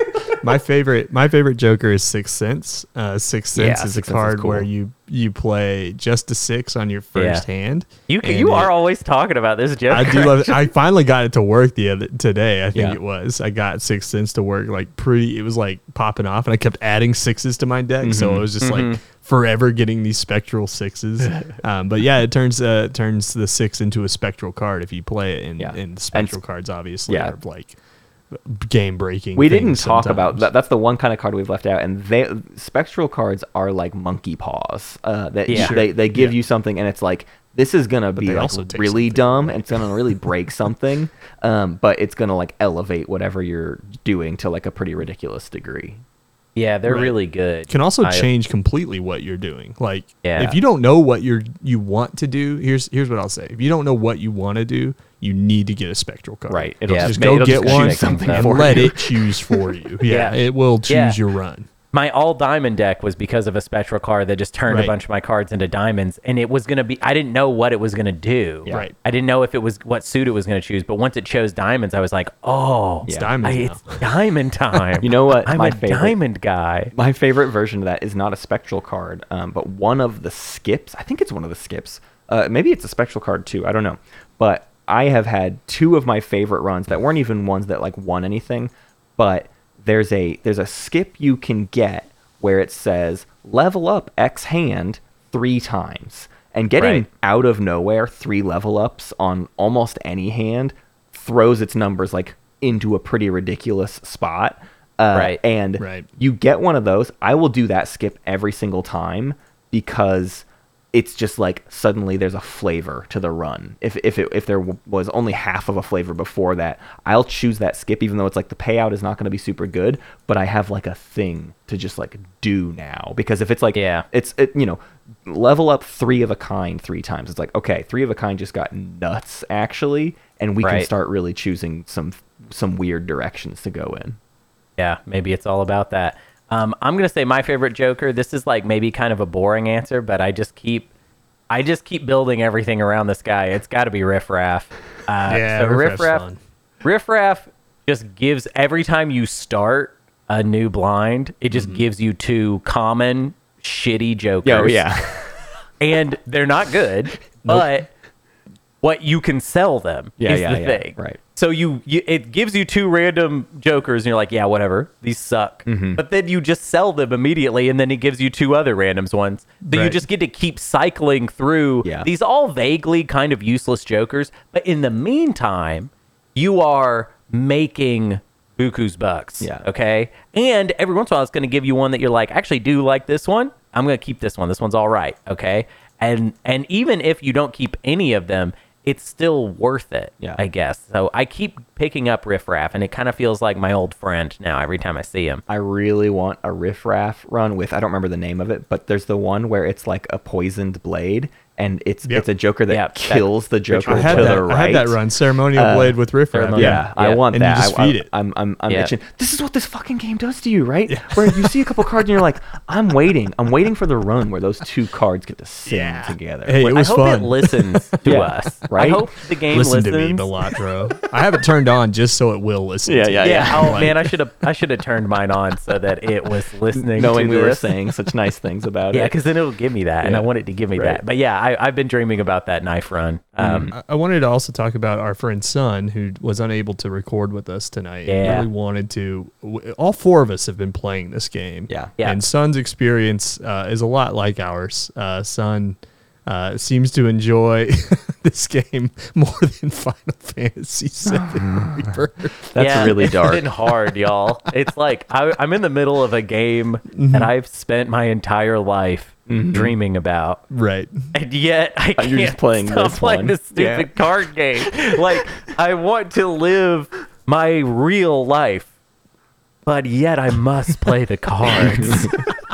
my favorite, my favorite Joker is Sixth Sense. Uh, Sixth Sense Yeah, is Sixth a Sense is card cool. where you you play just a six on your first Yeah. hand. You and you it- are always talking about this Joker. I do love it. I finally got it to work the other today. I think Yeah. it was. I got Sixth Sense to work like pretty. It was like popping off, and I kept adding sixes to my deck, so Mm-hmm. it was just like forever getting these spectral sixes. um, but yeah, it turns uh, turns the six into a spectral card if you play it, and, Yeah. and spectral And- cards obviously yeah. are like game breaking. We didn't talk about that. That's the one kind of card we've left out, and they spectral cards are like monkey paws. Uh, that Yeah. they they give Yeah. you something, and it's like this is gonna be they like also take really something dumb, and it's gonna really break something. Um, but it's gonna like elevate whatever you're doing to like a pretty ridiculous degree. Yeah, they're Right. really good. Can also I- change completely what you're doing. Like Yeah. if you don't know what you're you want to do, here's here's what I'll say. If you don't know what you want to do, you need to get a spectral card. Right. It'll Yeah. Just ma- go it'll get choose one something and for let you. it choose for you. Yeah, Yeah. it will choose Yeah. your run. My all diamond deck was because of a spectral card that just turned Right. a bunch of my cards into diamonds, and it was gonna be. I didn't know what it was gonna do. Yeah. Right. I didn't know if it was what suit it was gonna choose, but once it chose diamonds, I was like, oh, It's Yeah. diamonds I, now. it's diamond time. You know what? I'm My a favorite- diamond guy. My favorite version of that is not a spectral card, um, but one of the skips. I think it's one of the skips. Uh, maybe it's a spectral card too. I don't know. But I have had two of my favorite runs that weren't even ones that like won anything. But there's a there's a skip you can get where it says level up X hand three times, and getting Right. out of nowhere three level ups on almost any hand throws its numbers like into a pretty ridiculous spot. Uh, Right. And Right. you get one of those. I will do that skip every single time because it's just like suddenly there's a flavor to the run. If if it, if there w- was only half of a flavor before that, I'll choose that skip even though it's like the payout is not going to be super good, but I have like a thing to just like do now, because if it's like Yeah. it's it, you know, level up three of a kind three times. It's like, okay, three of a kind just got nuts actually, and we can Right. start really choosing some some weird directions to go in. Yeah, maybe it's all about that. Um, I'm gonna say my favorite Joker. This is like maybe kind of a boring answer, but I just keep, I just keep building everything around this guy. It's got to be Riff Raff. Uh, Yeah, so Riff Riff Raff's Raff, fun. Riff Raff just gives every time you start a new blind, it just Mm-hmm. gives you two common shitty Jokers. Yo, yeah. and they're not good, but what you can sell them Yeah, is yeah, the yeah, thing. right. So you, you it gives you two random Jokers, and you're like, yeah, whatever, these suck. Mm-hmm. But then you just sell them immediately, and then it gives you two other randoms ones. So you Right. just get to keep cycling through Yeah. these all vaguely kind of useless Jokers. But in the meantime, you are making buku's bucks. Yeah. Okay. And every once in a while, it's going to give you one that you're like, actually, do you like this one? I'm going to keep this one. This one's all right. Okay. And and even if you don't keep any of them, it's still worth it. Yeah. I guess. So I keep picking up Riff Raff, and it kind of feels like my old friend now every time I see him. I really want a Riff Raff run with, I don't remember the name of it, but there's the one where it's like a poisoned blade, and it's Yep. it's a Joker that Yeah, that- kills the Joker I had to that. the right. I had that run. Ceremonial Uh, blade with Riff Raff. Ceremonial- Yeah, I Yeah. want And you that. just I, feed I, it. I'm I'm I'm Yeah. itching. This is what this fucking game does to you, right? Where you see a couple cards and you're like, I'm waiting. I'm waiting for the run where those two cards get to sing Yeah. together. Hey, it was I hope fun. it listens to Yeah, us. right? I hope the game Listen listens. to me, Belatro. I have it turned on just so it will listen. Yeah, to yeah, me. Yeah. Oh Like, man, I should have I should have turned mine on so that it was listening. Knowing to we were this. saying such nice things about Yeah, it. because then it'll give me that, and I Yeah. want it to give me Right. that. But yeah, I, I've been dreaming about that knife run. Um, I- I wanted to also talk about our friend Son, who was unable to record with us tonight. and Yeah. really wanted to. w- All four of us have been playing this game. Yeah. Yeah. And Son's experience uh, is a lot like ours. Uh, Son uh, seems to enjoy this game more than Final Fantasy seven Rebirth. That's yeah, really It's dark. been hard, y'all. It's like I, I'm in the middle of a game Mm-hmm. that I've spent my entire life dreaming about. Right. And yet I can't You're just playing stop this playing one. this stupid Yeah. card game. Like I want to live my real life, but yet I must play the cards.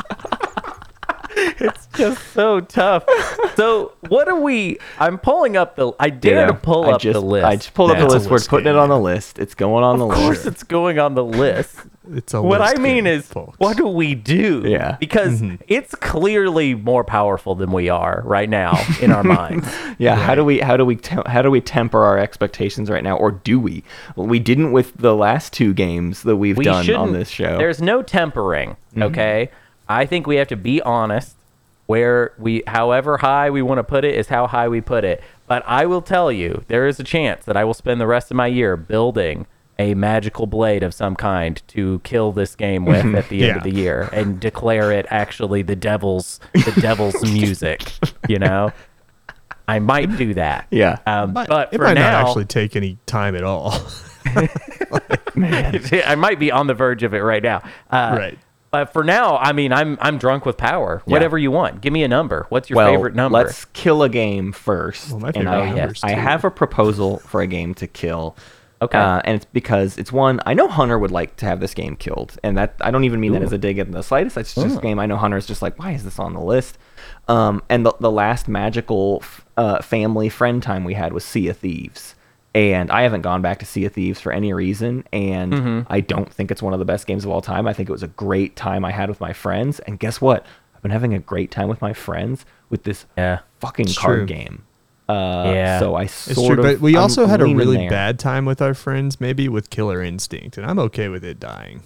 It's just so tough. So what are we? I'm pulling up the. I dare to Ditto. pull I up just, the list. I just pulled up That's the a list. We're list putting game. it on the list. It's going on the Of course, list. it's going on the list. it's a What I list mean game, is, folks. what do we do? Yeah. Because it's clearly more powerful than we are right now in our minds. Yeah, how do we how do we te- how do we temper our expectations right now, or do we? Well, we didn't with the last two games that we've We done shouldn't. on this show. There's no tempering, okay? I think we have to be honest. Where we, however high we want to put it, is how high we put it. But I will tell you, there is a chance that I will spend the rest of my year building a magical blade of some kind to kill this game with at the end of Yeah. the year and declare it actually the devil's the devil's music. You know, I might do that. Yeah. Um, Might- but it for might now, not actually take any time at all. I might be on the verge of it right now. Uh, Right. But for now, I mean, I'm I'm drunk with power. Whatever you want. Give me a number. What's your well, favorite number? let's kill a game first. Well, my and favorite I, number's I two. have a proposal for a game to kill. Okay. Uh, and it's because it's one I know Hunter would like to have this game killed, and that I don't even mean that as a dig in the slightest. It's just a game I know Hunter's just like, why is this on the list? Um, and the the last magical f- uh, family friend time we had was Sea of Thieves, and I haven't gone back to Sea of Thieves for any reason, and Mm-hmm. I don't think it's one of the best games of all time. I think it was a great time I had with my friends, and guess what? I've been having a great time with my friends with this Yeah. fucking It's card true. game. Uh, Yeah. So I It's sort true, of. but we I'm also had a leaning really there. bad time with our friends, maybe with Killer Instinct, and I'm okay with it dying.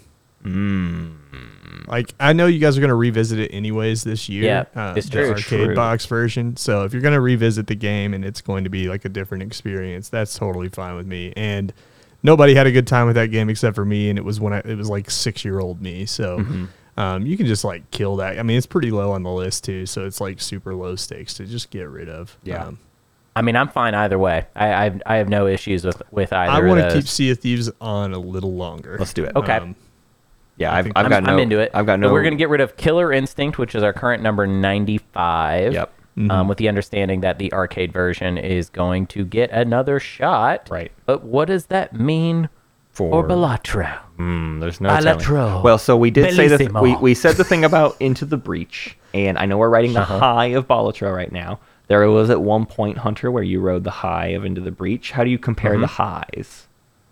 Like, I know you guys are going to revisit it anyways this year. Yeah, uh, it's the true. arcade True. box version. So if you're going to revisit the game and it's going to be like a different experience, that's totally fine with me. And nobody had a good time with that game except for me, and it was when I, it was like six year old me. So Mm-hmm. um, you can just like kill that. I mean, it's pretty low on the list too, so it's like super low stakes to just get rid of. Yeah. Um, I mean, I'm fine either way. I I, have, I have no issues with with either. I want of to those. keep Sea of Thieves on a little longer. Let's do it. Okay. Um, Yeah, I I've, think- I've I'm, got no. I'm into it. I've got So no. we're gonna get rid of Killer Instinct, which is our current number ninety-five. Yep. Um, with the understanding that the arcade version is going to get another shot. Right. But what does that mean for, For- Balatro? Mm, there's no Balatro. telling. Well, so we did say that Bellissimo. we, we said the thing about Into the Breach, and I know we're writing the Uh-huh. high of Balatro right now. There was at one point, Hunter, where you rode the high of Into the Breach. How do you compare Mm-hmm. the highs?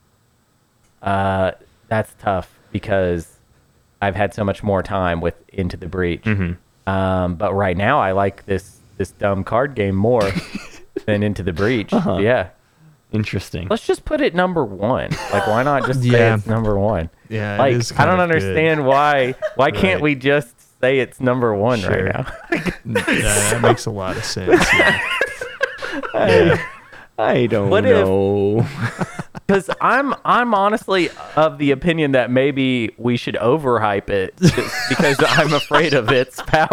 Uh, that's tough because I've had so much more time with Into the Breach. Mm-hmm. Um, but right now, I like this this dumb card game more than Into the Breach. Uh-huh. Yeah. Interesting. Let's just put it number one. Like, why not just say Yeah. it's number one? Yeah, it Like, is I don't kind of understand why. Why can't Right. we just say it's number one Sure. right now? Yeah, that makes a lot of sense. Yeah. Yeah. I don't What if- know. Because I'm I'm honestly of the opinion that maybe we should overhype it just because I'm afraid of its power.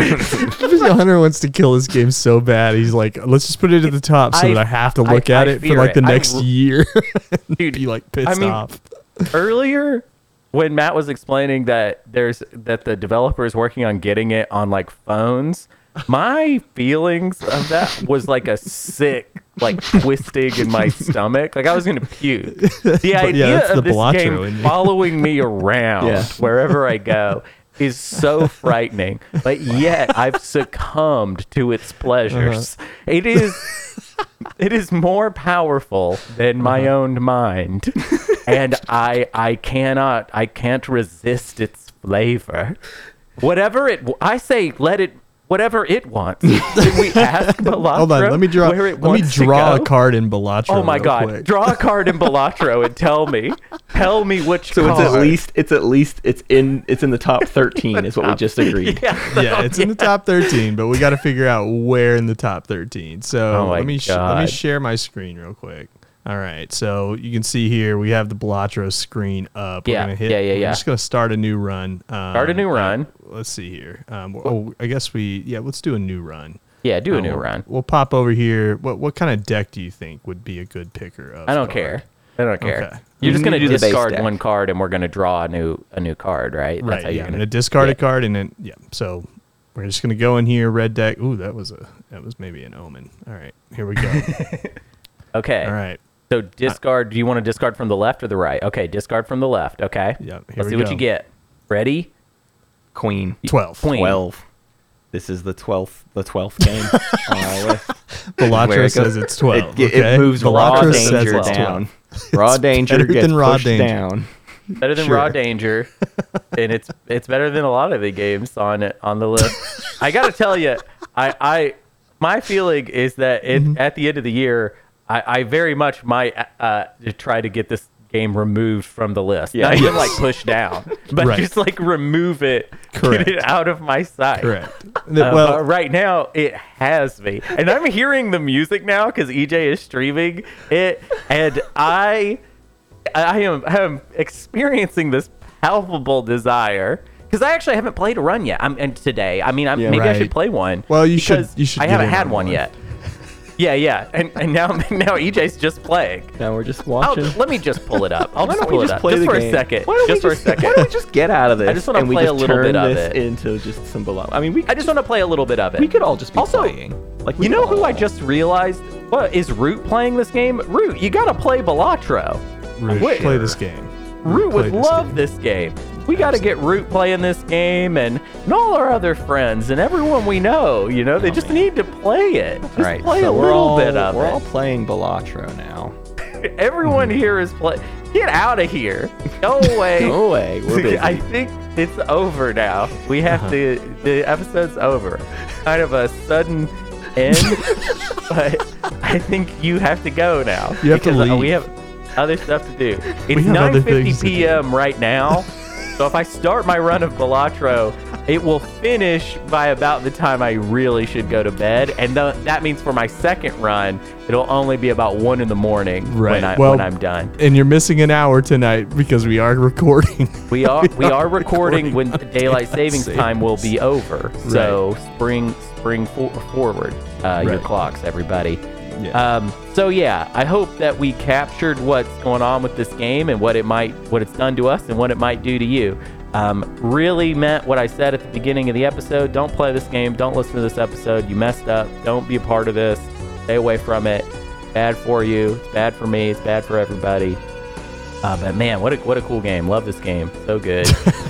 Hunter wants to kill this game so bad. He's like, let's just put it at the top so I- that I have to I- look at I it for fear like the it. I next r- year. Dude, Be like pissed I mean, off. earlier when Matt was explaining that there's that the developer is working on getting it on like phones, my feelings of that was like a sick like twisting in my stomach. Like I was gonna puke. The idea that's the of this Balatro in game you. following me around Yeah. wherever I go is so frightening. But yet I've succumbed to its pleasures. Uh-huh. It is it is more powerful than my Uh-huh. own mind. And I I cannot I can't resist its flavor. Whatever it I say let it whatever it wants. Did we ask Balatro Hold on, let me draw. where it Let me wants to draw a go? card in Balatro. Oh my real god. quick. Draw a card in Balatro and tell me. Tell me which So it's card. at least it's at least it's in it's in the top thirteen is what we just agreed. Yeah. Yeah, it's in the top thirteen, but we got to figure out where in the top thirteen. So Oh my let me sh- let me God. share my screen real quick. All right, so you can see here we have the Balatro screen up. We're Yeah, gonna hit, yeah, yeah, We're yeah. just gonna start a new run. Um, Start a new run. Let's see here. Um, oh, I guess we yeah. Let's do a new run. Yeah, do a Uh, new we'll- run. We'll pop over here. What what kind of deck do you think would be a good picker of? I don't card? care. I don't care. Okay. You're just You gonna do the base discard deck. one card and we're gonna draw a new a new card, right? That's Right. how Yeah. you're I'm gonna gonna discard yeah. a card and then yeah. So we're just gonna go in here. Red deck. Ooh, that was a that was maybe an omen. All right, here we go. Okay. All right. So discard. Do you want to discard from the left or the right? Okay, discard from the left. Okay. Yep, here Let's we see what go. you get. Ready? Queen. Twelve. Queen. Twelve. This is the twelfth the twelfth game on our list. Where Balatro it says goes- it's twelve. It, it okay? moves Balatro raw says danger it's down. twelve. Raw It's danger better gets than raw pushed danger. down. better than Sure. Raw Danger, and it's it's better than a lot of the games on it on the list. I gotta tell you, I I my feeling is that it, Mm-hmm. at the end of the year, I, I very much might uh, try to get this game removed from the list. Yeah. Not even Yes. like pushed down, but Right. just like remove it, Correct. get it out of my sight. Correct. Uh, well, but right now it has me, and I'm hearing the music now because E J is streaming it, and I, I am, I am experiencing this palpable desire because I actually haven't played a run yet. I'm and today. I mean, I'm, Yeah. maybe I Right. should play one. Well, you should- because you should I get haven't in had on one one. yet. Yeah, yeah, and and now now E J's just playing. Now we're just I'll, watching. let me just pull it up. I'll Why just don't pull we it just up play just the for game? a second. Why don't Just we for a just, second. Why don't we just get out of this? I just wanna and we play a just little turn bit of this it. into just some below. I mean, we. I just want to play a little bit of it. we could all just be Also, playing. Like we You know could who I all- just realized? What is Root playing this game? Root, you gotta play Balatro. Root, Wait. play this game. Root play would this love game. this game. We gotta get Root playing this game, and, and all our other friends and everyone we know. You know, they just need to play it. Just All right, play so a we're little all, bit of We're it. all playing Balatro now. Everyone here is play. Get out of here. Go away. Go away. We're busy. I think it's over now. We have Uh-huh. to. The episode's over. Kind of a sudden end, but I think you have to go now. You have to because, uh, leave. We have other stuff to do. It's have other nine fifty things to do. p.m. right now. So if I start my run of Balatro, it will finish by about the time I really should go to bed, and th- that means for my second run, it'll only be about one in the morning Right. when I Well, when I'm done. And you're missing an hour tonight because we are recording. We are we are recording recording when on daylight daylight savings time will be over. So spring spring for- forward uh, your Right. clocks, everybody. Yeah. Um, so yeah, I hope that we captured what's going on with this game and what it might, what it's done to us and what it might do to you. Um, really meant what I said at the beginning of the episode. Don't play this game. Don't listen to this episode. You messed up. Don't be a part of this. Stay away from it. Bad for you. It's bad for me. It's bad for everybody. Uh, but man, what a what a cool game. Love this game. So good.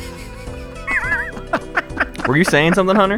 Were you saying something, Hunter?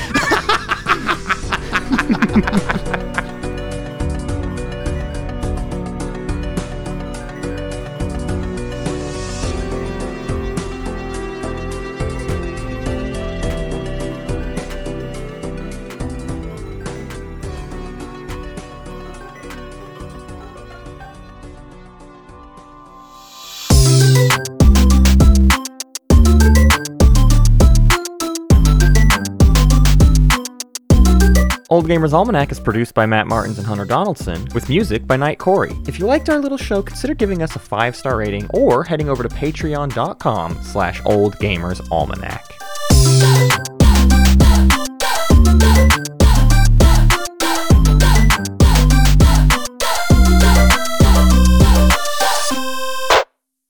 Old Gamers Almanac is produced by Matt Martins and Hunter Donaldson, with music by Night Corey. If you liked our little show, consider giving us a five-star rating or heading over to patreon.com slash oldgamersalmanac.